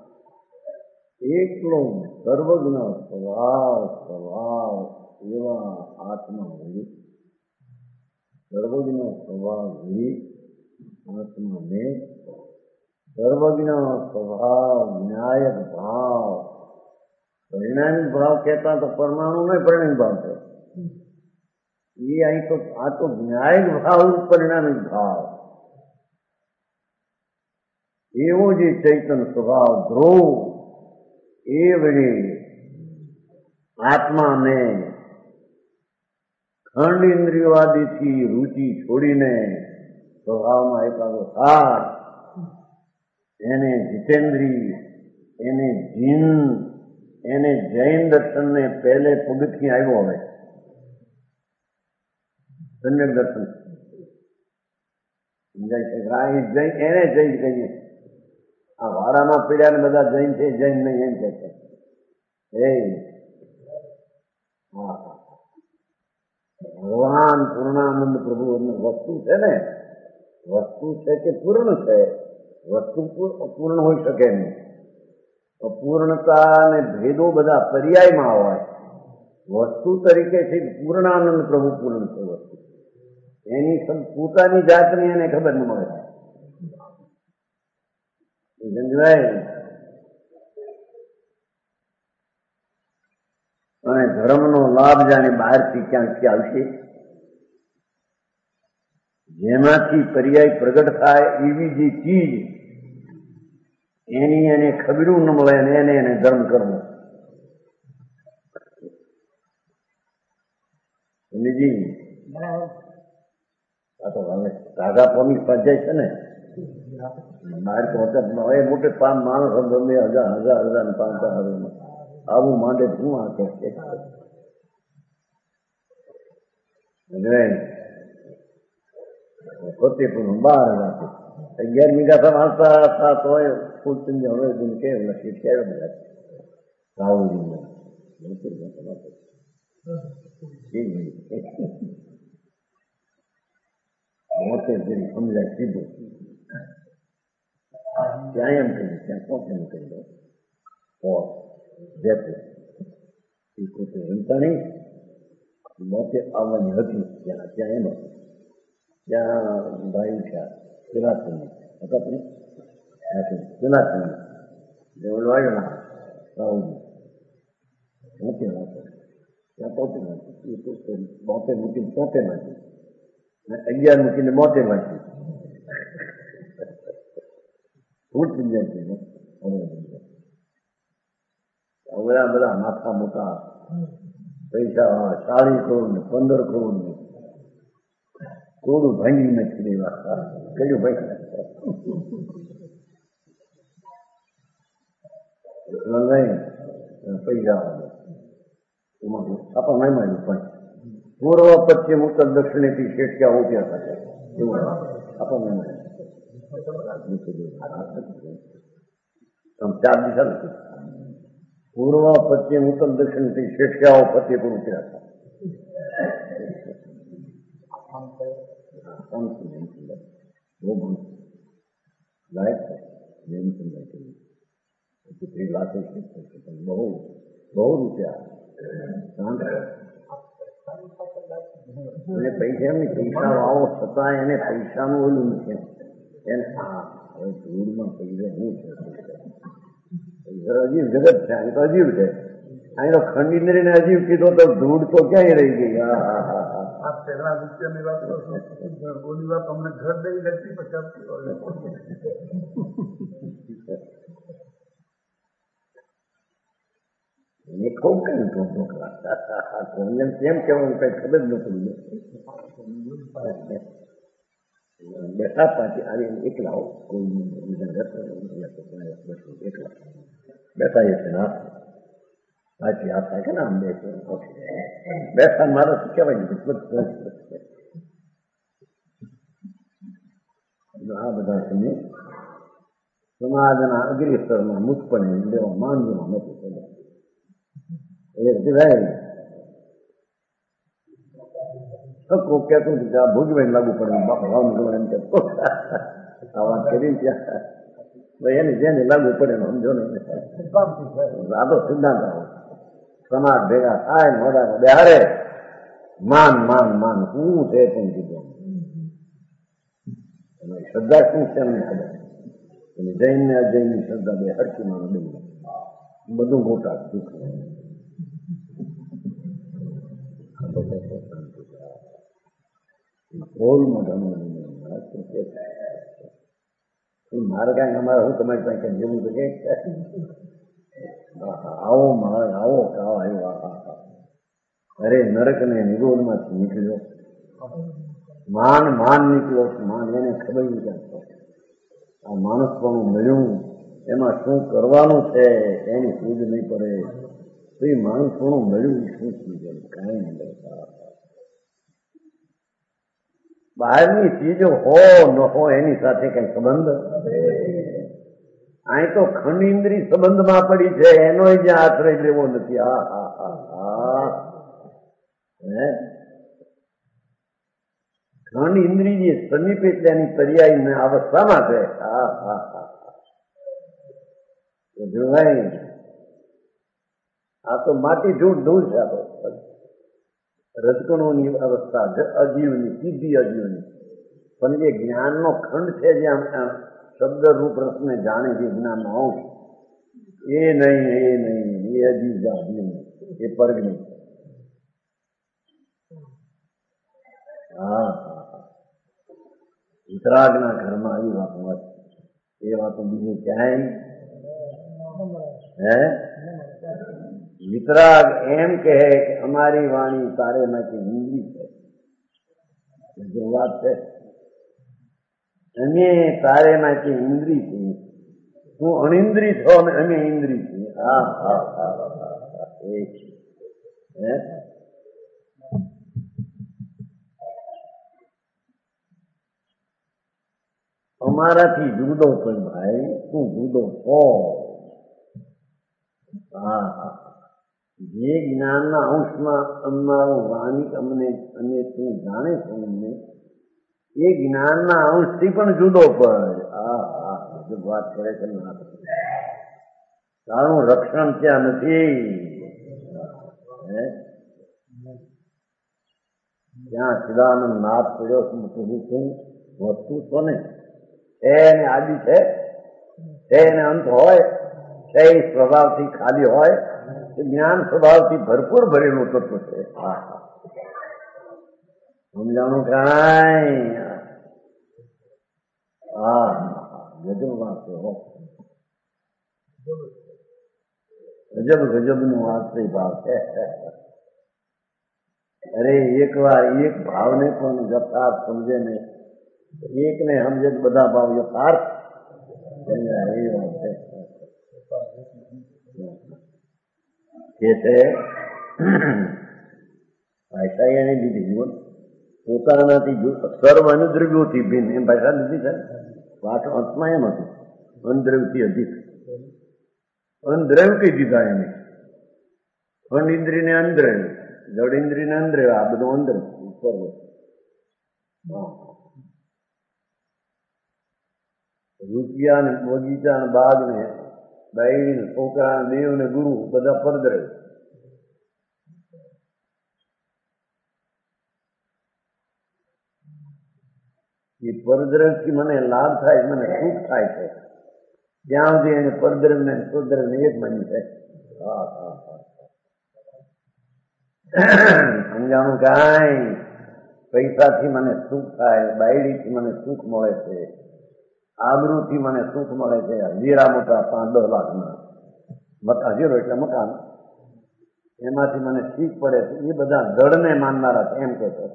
એકલો સર્વજ્ઞ સ્વભાવ સ્વભાવ એવા આત્મા હોય, સર્વજ્ઞ સ્વભાવ હોય આત્માને સર્વજ્ઞ સ્વભાવ ન્યાયક ભાવ. પરિણામિક ભાવ કહેતા તો પરમાણુ નહીં, પરિણામિક ભાવ છે એ અહીં તો આ તો ન્યાયિક ભાવ પરિણામિક ભાવ. એવો જે ચૈતન્ય સ્વભાવ ધ્રુવ એ વળી આત્માને ખંડ ઇન્દ્રિયવાદીથી રુચિ છોડીને સ્વભાવમાં એકાગ્ર થાય, એને જીતેન્દ્રી, એને જીન, એને જૈન દર્શનને પહેલે પગથિયે આવ્યો. હવે સમ્યક દર્શન સમજાય છે. એને જૈન કહીએ. આ વાડામાં પીડ્યા ને બધા જૈન છે, જૈન નહીં એમ કે છે. હા ભગવાન પૂર્ણાનંદ પ્રભુ વસ્તુ છે ને, વસ્તુ છે કે પૂર્ણ છે. વસ્તુ પૂર્ણ હોઈ શકે નહીં. અપૂર્ણતા અને ભેદો બધા પર્યાયમાં હોય. વસ્તુ તરીકે છે પૂર્ણાનંદ પ્રભુ પૂર્ણ છે. વસ્તુ એની પોતાની જાતની એને ખબર ન મળે. સમજાય? અને ધર્મનો લાભ જાણે બહારથી ક્યાંકથી આવશે, જેમાંથી પર્યાય પ્રગટ થાય એવી જે ચીજ એની એને ખબરું ન મળે ને એને એને ધર્મ કરવો. સમજી આ તો હવે રાગા પોની સર્જાય છે ને બહાર તો વખતમાં હવે મોટે પાંચ માણસો ગમે હજાર હજાર હજાર પાંચ હજાર આવું માંડે શું આ કે પોતે પણ બાર રાખે અગિયાર મીઠા વાંચતા હતા તો ફૂલ હવે કેમ લખી કેમ રાહુલજી મોતે જેવી સમજાય સીધું ત્યાં એમ કહ્યું ત્યાં પોતે એમ કહી દો જયપુર એ પોતે હિંસાણી મોતે આવવાની હતી ત્યાં ત્યાં એમ હતું ત્યાં ભાઈ છે પિલાસની હતા પિલાસની ઓલો આવ્યો ના રાહુલજી મોતે વાંચો ત્યાં પોતે વાંચી એ પોતે મોતે મૂકીને પોતે વાંચી અગિયાર મૂકીને મોતે વાંચી ફૂટ સમજાય છે હવે બધા માથા મોટા પૈસા ચાલીસ કરોડ ને પંદર કરોડ ને થોડું ભાંગી નથી દેવા કયું ભાઈ નહીં પૈસા એમાં આપણા નહીં માન્યું પણ પૂર્વ પશ્ચિમ ઉત્તર દક્ષિણેથી શેઠ ક્યાં ઉભ્યા થશે એવું આપણને ચાર દિશા નથી પૂર્વ પશ્ચિમ ઉત્તર દક્ષિણથી શેઠ ક્યાં ફતેપુર ઉતર્યા હતા બહુ બહુ રૂપિયા એને પૈસા એમની પૈસા વાવો છતાં એને પૈસાનું ઓલું નથી એને હા હવે ધૂળમાં પૈસા શું છે અજીબ જગત છે અહીં તો અજીબ છે અહીં તો ખંડીને અજીબ કીધો તો ધૂળ તો ક્યાંય રહી ગઈ હા હા હા હા પહેલા રૂપિયાની વાત બોલી વાત અમને ઘર દઈ લખી પચાસ એને ખૂબ કઈ ઢોકળા કોઈને કેમ કહેવાનું કઈ ખબર જ ન પડી બેઠા પાછી આવી એકલા કોઈ એકલા બેઠા એ છે ના પાછી હાથ થાય કે ના આમ બેસે બેઠા મારે શું કહેવાય આ બધા છે સમાજના અગ્રી સ્તરમાં મુક્તપણે લેવા માંગવા નથી કહેતું ભોગવાઈને લાગુ પડે ભાવનગર એમ કહેતો આ વાત કરી ત્યાં એને જેને લાગુ પડે સમજો ને આ તો સિદ્ધાંત આવો સમાજ ભેગા થાય મોડા બેહારે માન માન માન શું છે પણ કીધું શ્રદ્ધા શું છે એમને ખબર અને જૈન ને અજૈનની શ્રદ્ધા બે હરકી માનો દઈ બધું મોટા દુઃખ મારે કાંઈ અમારે હું તમારી પાસે કઈ જેવું તો કે આવો મારે આવો કાવો આવ્યો અરે નરક ને નિરોધમાંથી નીકળ્યો માન માન નીકળ્યો માન એને ખબર નહીં આ માણસ પણ મળ્યું એમાં શું કરવાનું છે એની સૂઝ નહીં પડે તો એ માણસ પણ મળ્યું શું થઈ જાય કાંઈ નહીં કરતા બહારની ચીજો હો ન હો એની સાથે કઈ સંબંધ અહીં તો ખંડ ઇન્દ્રિય સંબંધમાં પડી છે એનો જ આશ્રય લેવો નથી હા હા હા હા હે ખંડ ઇન્દ્રિય સમીપ એટલે એની પર્યાય અવસ્થામાં છે હા હા હા જોવાય આ તો માટી ધૂળ ધૂળ છે આ તો રજકણોની અવસ્થા અજીવની સીધી અજીવની પણ જે જ્ઞાનનો ખંડ છે જ્યાં શબ્દ રૂપ રસને જાણે જે જ્ઞાનનો અંશ એ નહીં એ નહીં એ અજીવ અજીવ એ પરગની હા વિતરાગના ઘરમાં આવી વાતો વાત એ વાતો બીજી ક્યાંય હે વિતરાગ એમ કહે કે અમારી વાણી તારે માંથી હિન્દી છે જો વાત છે અમે તારેમાંથી ઇન્દ્રી છીએ, તું અનિન્દ્રી છો અને અમે ઇન્દ્રી છીએ. હા હા હા હા એ છે. અમારાથી જુદો પણ ભાઈ તું જુદો છો. હા હા જે જ્ઞાનના અંશમાં અમારું વાણી અમને અને તું જાણે છો અમને એ જ્ઞાનના અંશથી પણ જુદો પડે. હા હા હજુ વાત કરે છે ના તારું રક્ષણ ત્યાં નથી. ત્યાં સદાનંદ નાથ પડ્યો છું વસ્તુ છો ને છે એને આદિ છે એને અંત હોય છે સ્વભાવથી ખાલી હોય જ્ઞાન સ્વભાવથી ભરપૂર ભરેલું તત્વ છે. હા હા સમજાણું કાંઈ. હા ગજબ વાત છે. ગજબ ગજબ નું વાસ્તવિક ભાવ છે. અરે એક વાર એક ભાવને પણ યથાર્થ સમજે ને એકને સમજે બધા ભાવ યથાર્થ સમજાય એ વાત છે. કે છે ભાષા એને લીધી જુઓ પોતાનાથી સર્વ અનુદ્રવ્યોથી ભિન્ન એમ ભાષા લીધી છે. વાત અંતમાં એમ હતું અનદ્રવ્યથી અધિક અનદ્રવ્ય કહી દીધા એને. અન ઇન્દ્રિયને અનદ્રવ્ય, જડ ઇન્દ્રિયને અનદ્રવ્ય, આ બધું અંદર સર્વ. રૂપિયા ને બગીચા ને બાગ ને બાઈ છોકરા દેવ ને ગુરુ બધા પરદ્રવ્ય. એ પરદ્રવ્યથી મને લાભ થાય મને સુખ થાય છે ત્યાં સુધી એને પરદ્રવ્ય ને સ્વદ્રવ્ય ને એક માન્યું છે. હા હા હા સમજાણું કાંઈ. પૈસાથી મને સુખ થાય, બાયડીથી મને સુખ મળે છે, આબરૂથી મને સુખ મળે છે. હીરા મોટા પાંચ દસ લાખના મકાન હીરો એટલે મકાન એમાંથી મને ઠીક પડે છે. એ બધા જડને માનનારા એમ કે છે.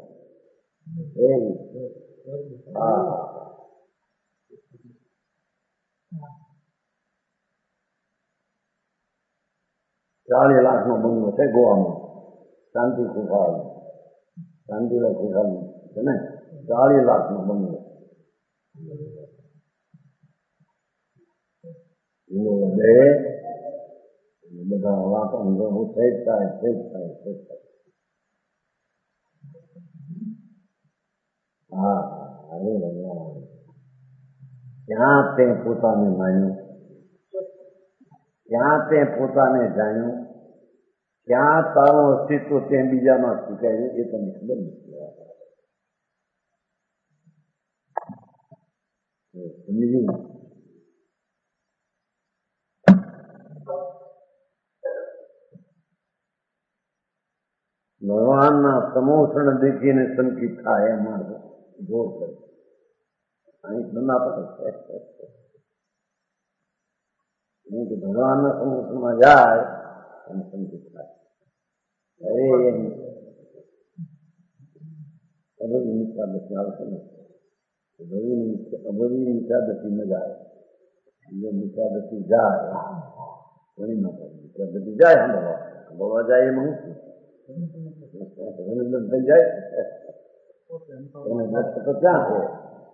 હા ચાલીસ લાખ નો બંગલો છે ગોવામાં શાંતિ ખુશાલ શાંતિલાલ ખુશાલ છે ને ચાલીસ લાખ નો બંગલો બે બધા વાતો થઈ થાય થઈ થાય થઈ થાય. હા અરે ભગવાન ક્યાં તે પોતાને માન્યું, ક્યાં તે પોતાને જાણ્યું, ક્યાં તારું અસ્તિત્વ તે બીજામાં સ્વીકાર્યું એ તમને ખબર નથી. સમજી ભગવાનના સમોષણ દેખીને સંકિત થાય એમાં જોર કરે અહીં ધંધા પડે છે ભગવાનના સમોષણમાં જાય અને સંકિત થાય. અરે અભવી નિષ્ઠાદશી આવશે ને અભવી નિષ્ઠાદશી ન જાય જો નિષ્ઠાદશી જાય ઘણી ના પડે નિષ્ઠાદશી જાય સાંભળવા સાંભળવા જાય એમાં શું થઈ જાય તો ક્યાં છે.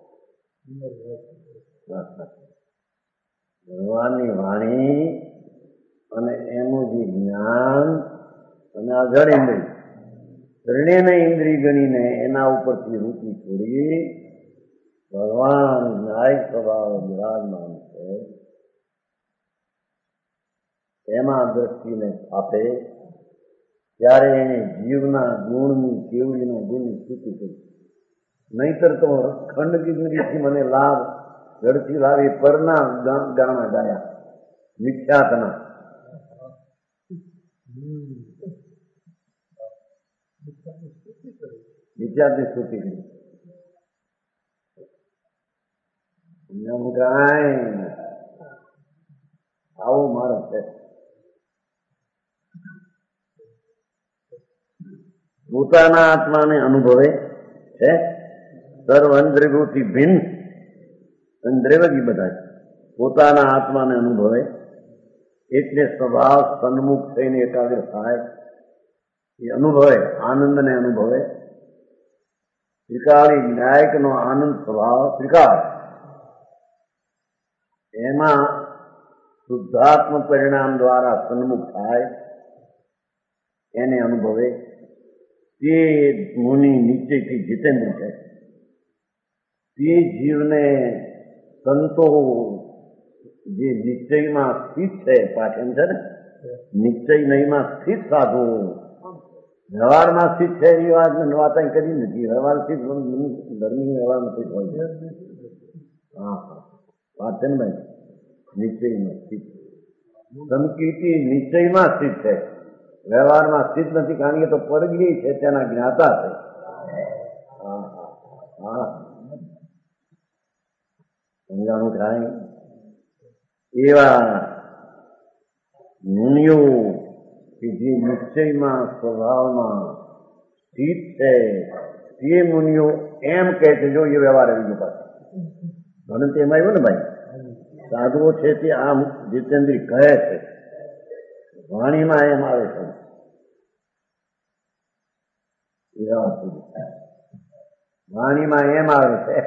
ભગવાનની વાણી અને એનું જે જ્ઞાન અને આ જડ ઇન્દ્રિય ત્રણેયને ઇન્દ્રિય ગણીને એના ઉપરથી રૂચિ છોડી ભગવાન ન્યાય સ્વભાવ વિરાજમાન છે એમાં દ્રષ્ટિને આપે ત્યારે એને જીવના ગુણની કેવડીના ગુણની સ્થિતિ કરી. નહીતર તો ખંડ કિન્દ્રીથી મને લાભ ઝડપી લાવી પરના ગાણા ગાયા મિથ્યાતના મિથ્યાતની સ્તુતિ કરી. કાંઈ આવો માણસ છે. પોતાના આત્માને અનુભવે છે સર્વ ઇન્દ્રિયોથી ભિન્ન ઇન્દ્રિયજી બધા પોતાના આત્માને અનુભવે એટલે સ્વભાવ સન્મુખ થઈને એકાગ્ર થાય એ અનુભવે આનંદને અનુભવે ત્રિકાળી ન્યાયકનો આનંદ સ્વભાવ ત્રિકાળ એમાં શુદ્ધાત્મ પરિણામ દ્વારા સન્મુખ થાય એને અનુભવે તે મુનિ નિશ્ચયથી જીતેન્દ્ર છે. તે જીવને સંતો જે નિશ્ચયમાં સ્થિત છે પાઠન છે ને નિશ્ચય નહીંમાં સ્થિત સાધુ વ્યવહારમાં સ્થિત છે એ વાત વાત અહીં કરી નથી. વ્યવહાર સ્થિત ધર્મી વ્યવહાર નથી હોય. હા હા વાત છે ને ભાઈ નિશ્ચયમાં સ્થિત સંકીર્તિ નિશ્ચયમાં સ્થિત છે વ્યવહારમાં સ્થિત નથી કારણ કે તો પરગી છે તેના જ્ઞાતા છે. હા હા હા સમજાણું થાય એવા મુનિઓ કે જે નિશ્ચયમાં સ્વભાવમાં સ્થિત છે તે મુનિઓ એમ કહે છે જો એ વ્યવહાર આવી ગયો પાછો ઘણું તેમાં આવ્યું ને ભાઈ સાધુઓ છે તે આમ જીતેન્દ્રી કહે છે વાણીમાં એમ આવે છે વાણીમાં એમ આવે છે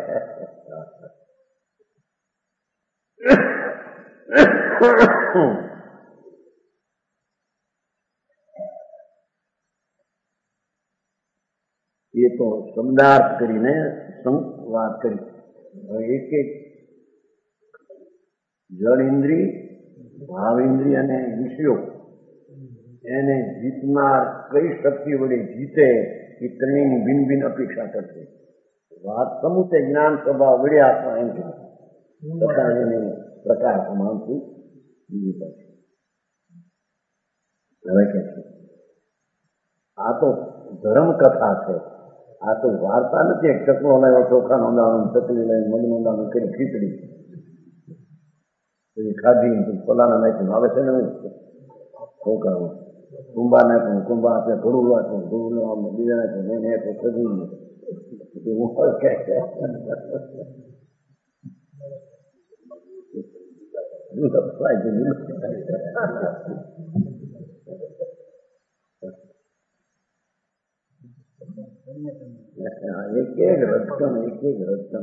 એ તો શબ્દાર્થ કરીને વાત કરી. એક એક જળ ઇન્દ્રિય ભાવ ઇન્દ્રિય અને વિષયો એને જીતનાર કઈ શક્તિ વડે જીતે એ ત્રણેયની ભિન્ન ભિન્ન અપેક્ષા કરશે. વાત સમૂહ જ્ઞાન સ્વભાવ વડે આત્મા એમ કે પ્રકાર તમામથી બીજી પાસે હવે કે છે આ તો ધર્મ કથા છે. આ તો વાર્તા નથી. એક ચકલો લાવ્યો ચોખા નોંધાણું ચકલી લઈને મગ નોંધાણું કરી ખીચડી પછી ખાધી પલાના નાખ્યું આવે છે ને ચોખા કુંભા નાખ્યું કુંભા આપણે ઘડું નાખ્યું ઘડું બીજા નાખ્યું મેં નાખ્યું ખજૂર એક એક રચકણ એક એક રચકણ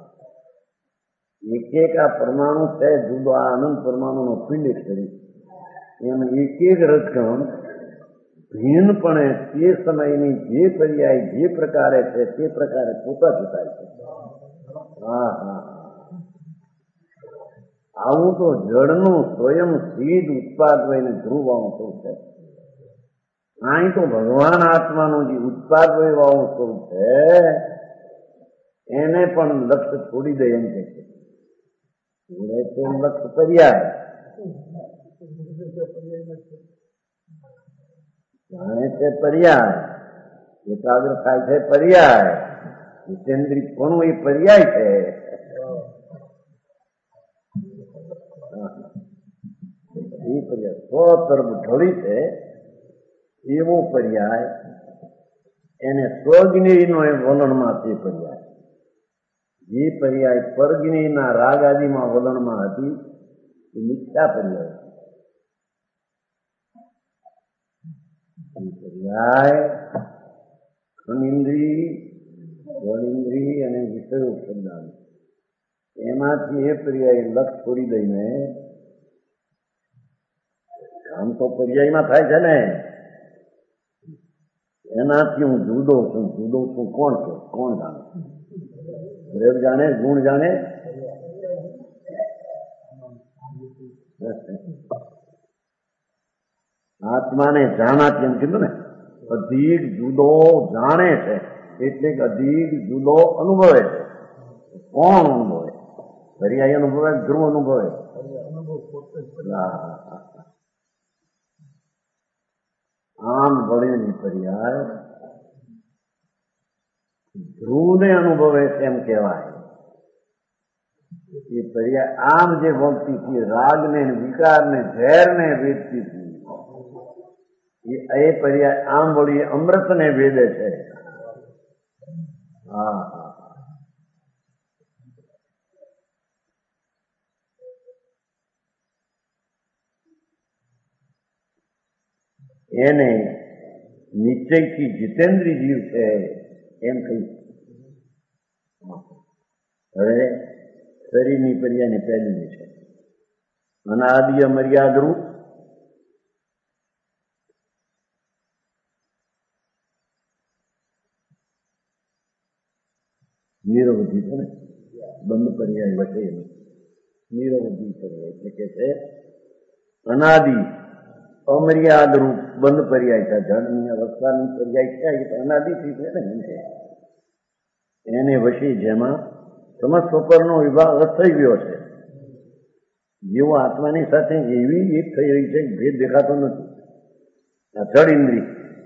એક એક આ પરમાણુ છે જુદો આ અનંત પરમાણુ નો પિંડ શરીર એમ એક એક રચકણ ભિન્નપણે તે સમયની જે પર્યાય જે પ્રકારે છે તે પ્રકારે પોતાથી થાય છે. હા હા આવું તો જળનું સ્વયં સીધ ઉત્પાદ વહીને ધ્રુવ સ્વરૂપ છે. અહીં તો ભગવાન આત્માનું જે ઉત્પાદ વહીવાનું સ્વરૂપ છે એને પણ લક્ષ્ય છોડી દે એમ કે છે. છોડે છે લક્ષ્ય પર્યાય જાણે છે પર્યાય એકાગ્ર થાય છે પર્યાય જીતેન્દ્રિય પણ એ પર્યાય છે. એ પર્યાય સ્વતર્મ ઢળી છે એવો પર્યાય એને સ્વજ્ઞેયનો એ વલણમાં તે પર્યાય જે પર્યાય પરજ્ઞેયના રાગ આદિમાં વલણમાં હતી એ મિથ્યા પર્યાય પર્યાય ખનિન્દ્રી જળિન્દ્રી અને વિષયો શબ્દાંત એમાંથી એ પર્યાય લક્ષ છોડી દઈને આમ તો પર્યાયમાં થાય છે ને એનાથી હું જુદો છું જુદો છું કોણ છે કોણ જાણે દ્રવ જાણે ગુણ જાણે આત્માને જાણાથી એમ કીધું ને અધિક જુદો જાણે છે એટલે અધિક જુદો અનુભવે છે. કોણ અનુભવે? પર્યાય અનુભવે ધ્રુવ અનુભવે. આમ વળેલી પર્યાય ધ્રુવને અનુભવે એમ કહેવાય. એ પર્યાય આમ જે ભક્તિ થી રાગને વિકારને ઝેરને વેચતી હતી એ પર્યાય આમ વળી અમૃતને વેદે છે. હા હા એને નિશ્ચયથી જીતેન્દ્રી જીવ છે એમ કહી. હવે શરીરની પર્યાયને પહેલી છે અનાદિ મર્યાદરૂપ નિરવધિ છે ને, બંધ પર્યાય વચ્ચે નિરવધિ પર્યાય એટલે કે છે અનાદિ અમર્યાદ રૂપ બંધ પર્યાય છે. જળની અવસ્થાની પર્યાય છે એ તો અનાદિથી છે ને, એને વશી જેમાં સમસ્ત ઉપરનો વિભાગ થઈ ગયો છે. જેવો આત્માની સાથે એવી એક થઈ રહી છે ભેદ દેખાતો નથી. આ જળ ઇન્દ્રિય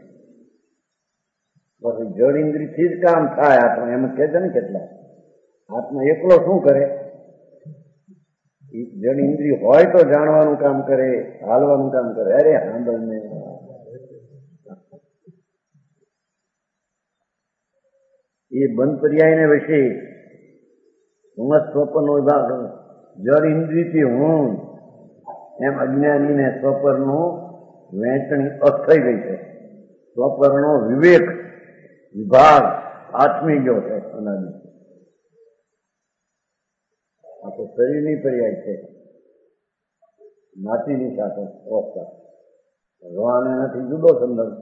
જળ ઇન્દ્રિયથી જ કામ થાય. આત્મા એમ કહે છે ને કેટલા આત્મા એકલો શું કરે? જળ ઇન્દ્રિય હોય તો જાણવાનું કામ કરે, હાલવાનું કામ કરે. અરે સાંભળને, એ બંધ પર્યાયને વિશે સમસ્ત સ્વપનનો વિભાગ જળ ઇન્દ્રિયથી હું એમ અજ્ઞાનીને સ્વપરનું વહેંચણી અસ્થઈ ગઈ છે. સ્વપરનો વિવેક વિભાગ આત્મી ગયો છે અનાદિ. આ તો શરીરની પર્યાય છે, નાતીની સાથે અવસ્થા. ભગવાન એનાથી જુદો સંદર્ભ.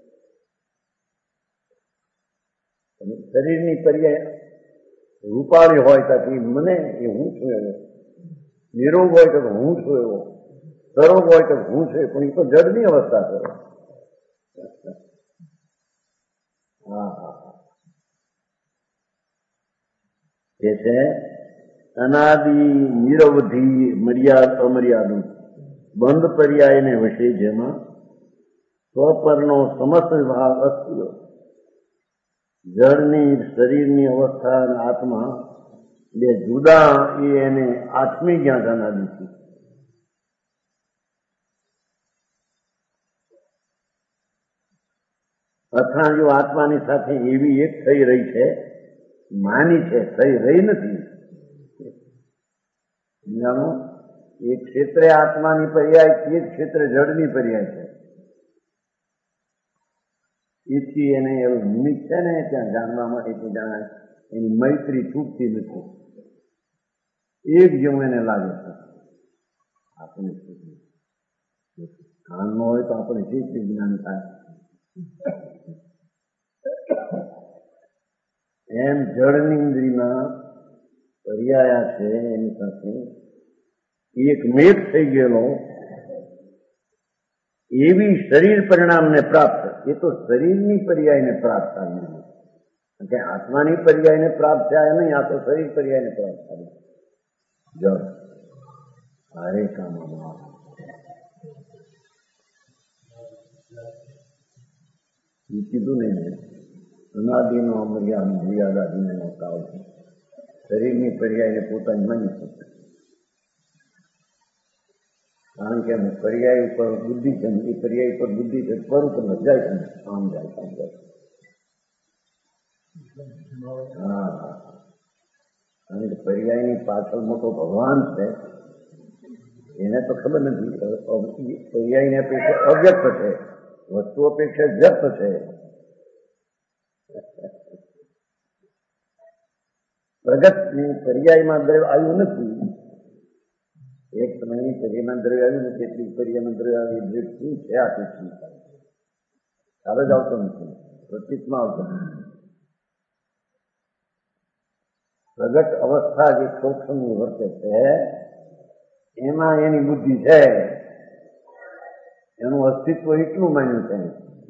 શરીરની પર્યાય રૂપાળી હોય ત્યાંથી મને એ હું છું એવો, નિરોગ હોય તો હું છું એવો, સરોગ હોય તો હું છું, પણ એ તો જડની અવસ્થા છે. હા હા એ છે અનાદિ નિરવધિ મર્યાદ અમર્યાદુ બંધ પર્યાયને વશે જેમાં સ્વપરનો સમસ્ત વિભાગ અસ્તિત્વ જળની શરીરની અવસ્થા અને આત્મા બે જુદા એ એને આત્મી જ્ઞાન અનાદિથી. અથવા જો આત્માની સાથે એવી એક થઈ રહી છે, માની છે, થઈ રહી નથી. જાણો એક ક્ષેત્રે આત્માની પર્યાય, એક ક્ષેત્રે જળની પર્યાય છે. એથી એને એવું નિમિત્ત છે ને ત્યાં જાણવા માટે કે જાણે એની મૈત્રી છૂટતી નથી. એક જેવું એને લાગે છે. આપણે કાન ન હોય તો આપણે જે જ્ઞાન થાય એમ જળની ઇન્દ્રિયમાં પર્યાયા છે એની સાથે એક મેઘ થઈ ગયેલો એવી શરીર પરિણામને પ્રાપ્ત. એ તો શરીરની પર્યાયને પ્રાપ્ત થાય કે આત્માની પર્યાયને પ્રાપ્ત થાય નહીં. આ તો શરીર પર્યાયને પ્રાપ્ત થાય. જળ હરે કામ કીધું નહીં ને અનાદિનો અમર્યાદ મર્યાદાદિનો કાળ છે. શરીરની પર્યાયને પોતાની માની શકે. કારણ કે પર્યાય ઉપર બુદ્ધિ છે, એ પર્યાય ઉપર બુદ્ધિ છે, પર ઉપર જાય છે, આમ જાય આમ જાય. હા કારણ કે પર્યાયની પાછળ મોટો ભગવાન છે, એને તો ખબર નથી. પર્યાયની અપેક્ષા અવ્યક્ત છે, વસ્તુ અપેક્ષા વ્યક્ત છે. પ્રગટની પર્યાયમાં દ્રવ્ય આવ્યું નથી. એક સમયની પર્યાયમાં દ્રવ્ય આવ્યું નથી, એટલી પર્યાયમાં દ્રવ્ય આવી દ્રવ્ય શું છે આ પૃથ્વી ખ્યાલ જ આવતો નથી, પ્રતીકમાં આવતો નથી. પ્રગટ અવસ્થા જે સૂક્ષ્મની વર્તે છે એમાં એની બુદ્ધિ છે, એનું અસ્તિત્વ એટલું માન્યું છે.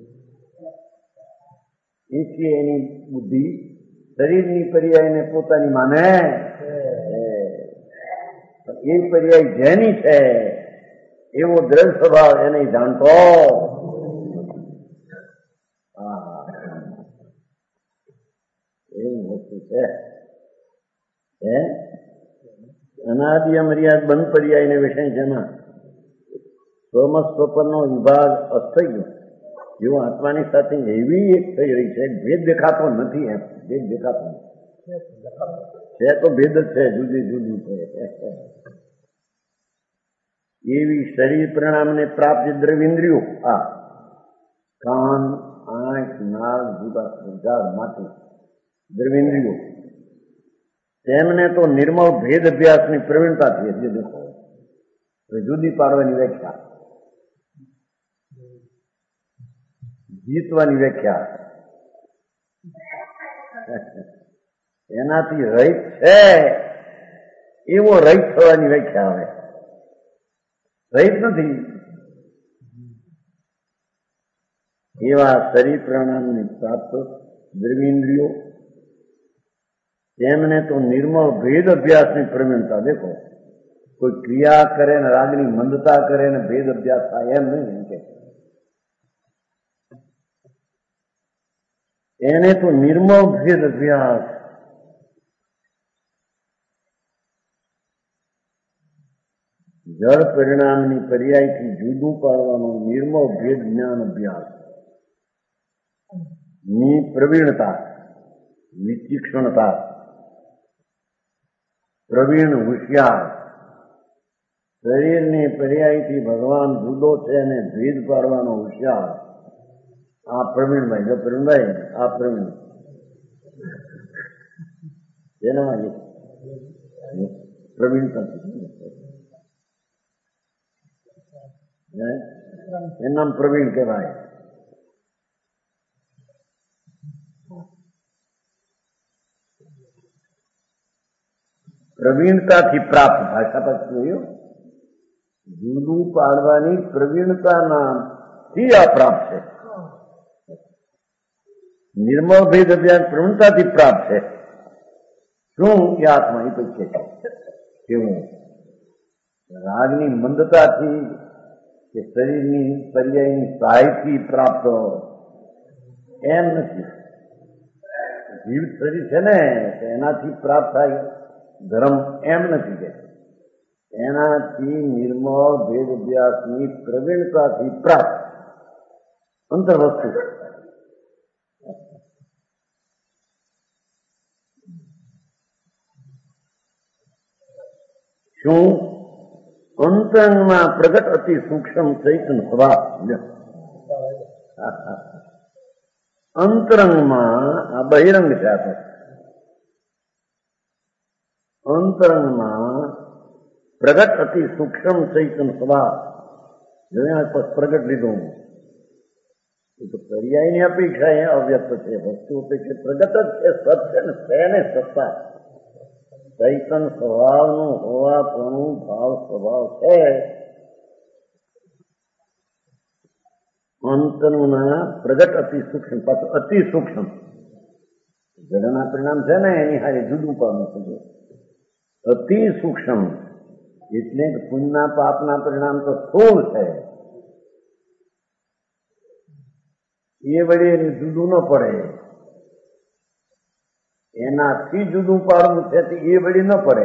એથી એની બુદ્ધિ શરીરની પર્યાયને પોતાની માને. એ પર્યાય જેની છે એવો દ્રઢ સ્વભાવ એને જાણતો. એવું વસ્તુ છે. અનાદિ અમર્યાદ બંધ પર્યાયને વિષય જેમાં સ્વમત સ્વપનનો વિભાગ અસ્થઈ ગયો. જેવો આત્માની સાથે એવી એક થઈ રહી છે, ભેદ દેખાતો નથી. એમ ભેદ દેખાતો નથી છે તો ભેદ જ છે, જુદી જુદી છે. એવી શરીર પરિણામને પ્રાપ્ત દ્રવ્યેન્દ્રિયો આ કાન, આંખ, નાક, જુદા ઝાડ, માટી, દ્રવિન્દ્રિયો, તેમને તો નિર્મળ ભેદ અભ્યાસની પ્રવીણતાથી હજી દેખો જુદી પાડવાની વ્યાખ્યા, જીતવાની વ્યાખ્યા, એનાથી રહિત છે એવો રહિત થવાની વ્યાખ્યા આવે. રહિત નથી એવા શરીર પ્રાણાયામની પ્રાપ્ત દ્રવ્યેન્દ્રિયો, તેમને તો નિર્મળ ભેદ અભ્યાસની પ્રવીણતા. દેખો કોઈ ક્રિયા કરે ને રાગની મંદતા કરે ને ભેદ અભ્યાસ થાય એમ નહીં. એમ કે એને તો નિર્મળ ભેદ અભ્યાસ, જળ પરિણામની પર્યાયથી જુદું પાડવાનો નિર્મળ ભેદ જ્ઞાન અભ્યાસ ની પ્રવીણતા, વિચિક્ષણતા, પ્રવીણ હોશિયાર, શરીરની પર્યાયથી ભગવાન જુદો છે અને ભેદ પાડવાનો હોશિયાર. આ પ્રવીણભાઈ, જો પ્રવીણભાઈ આ પ્રવીણ એનામાં પ્રવીણતા એનું નામ પ્રવીણ કહેવાય. પ્રવીણતાથી પ્રાપ્ત, ભાષા પર જોયું, જુદું પાડવાની પ્રવીણતાથી આ પ્રાપ્ત છે. નિર્મળ ભેદ અભ્યાસ પ્રવીણતાથી પ્રાપ્ત છે. શું કે આત્મા એ પછી છે કેવું રાગની મંદતાથી કે શરીરની પર્યાયની સહાયથી પ્રાપ્ત એમ નથી. જીવ શરીર છે ને એનાથી પ્રાપ્ત થાય ધર્મ એમ નથી કે એનાથી નિર્મળ ભેદ અભ્યાસની પ્રવીણતાથી પ્રાપ્ત અંતર્વસ્તુ. શું અંતરંગમાં પ્રગટ અતિ સૂક્ષ્મ ચૈતન સ્વભાવ. અંતરંગમાં આ બહિરંગ છે. આ તો અંતરંગમાં પ્રગટ અતિ સૂક્ષ્મ ચૈતન સ્વભાવ. જોયા પ્રગટ લીધું એ તો પર્યાયની અપેક્ષા એ અવ્યક્ત છે. વસ્તુ અપેક્ષા પ્રગટ જ છે. સત્ય ને તેને સત્તા ચૈતન સ્વભાવનું હોવાપણું ભાવ સ્વભાવ છે. અંતરના પ્રગટ અતિ સૂક્ષ્મ, પાછું અતિ સૂક્ષ્મ જડના પરિણામ છે ને એની હારે જુદું પાડવું છે. અતિ સૂક્ષ્મ એટલે પુણ્યના પાપના પરિણામ તો સ્થૂળ છે. એ વડે એનું જુદું ન પડે. એનાથી જુદું પાડવું છે એ વળી ન પડે.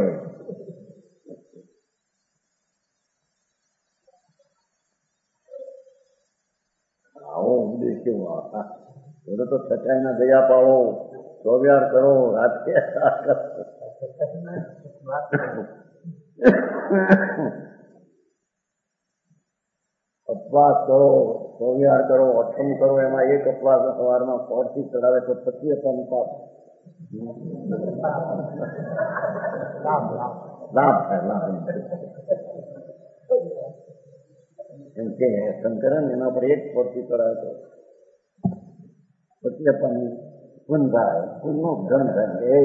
આવો ઉપદેશ કેવો બધો તો છટાઈના ગયા પાડો, સોવ્યાર કરો, રાતે અપવાસ કરો, સોવ્યાર કરો, અઠમ કરો. એમાં એક અપવાસ સવારમાં પોરથી ચડાવે તો પછી અપન પાપ લાભ થાય. લાભ એમ કે શંકરન એના પર એક પોરથી ચડાવે તો પછી અપન પુન થાય, પુનનો ધન થાય.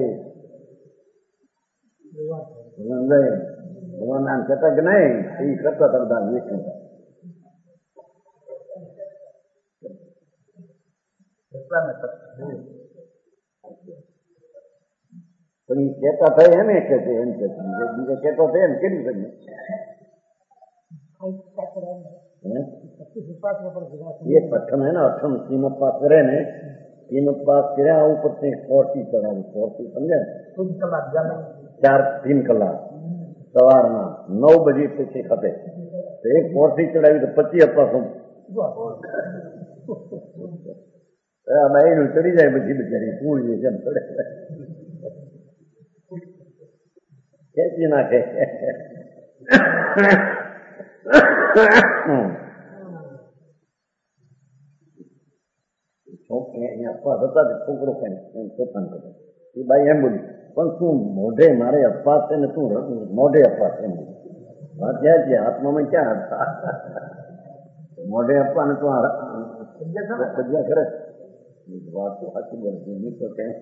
ભગવાન આમ કહેતા કે નહીં એ કરતા કરતા વિષ્ણુ પણ એ કહેતા થાય એમ કે છે એમ કે બીજા કહેતો થાય એમ કેવી શકે. એ પ્રથમ હે ને અઠમ કિંમત પાસ કરે ને, કિંમત પાસ કર્યા ઉપર ફોર્ટી ચડાવી. ફોર્ટી સમજે ચાર તીન કલાક સવારના નવ બજે પછી ખપે તો એક ફોર્ટી ચડાવી તો પચીસ અપાસ બાયનું ચડી જાય. પછી બિચારી પૂરી જેમ ચડે ખેંચી નાખે. અપવાસ હતા તે છોકરો કઈ પોતાને કરે એ બાઈ એમ બોલી પણ શું મોઢે મારે અપવાસ છે ને શું મોઢે અપવાસ એમ બોલી વાત ક્યાં છે આત્મામાં ક્યાં હતા મોઢે અપવા ને તું સજ્જા કરે વાત તો સાચી બોલતી નહીં તો કે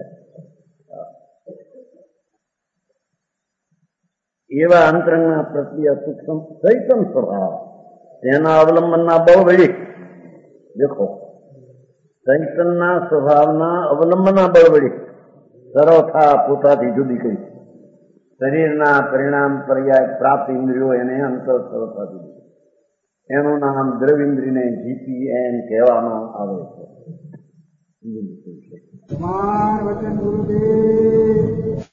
એવા અંતરંગના પ્રત્યે સૂક્ષ્મ ચૈતન સ્વભાવ તેના અવલંબનના બહુ વળી દેખો ચૈતનના સ્વભાવના અવલંબનના બળ વળી સર્વથા પોતાથી જુદી કરી શરીરના પરિણામ પર્યાય પ્રાપ્ત ઇન્દ્રિયો એને અંતર સર્વથા જુદી એનું નામ દ્રવિન્દ્રિયને જીપી એમ કહેવામાં આવે છે. વચન ગુરુદેવ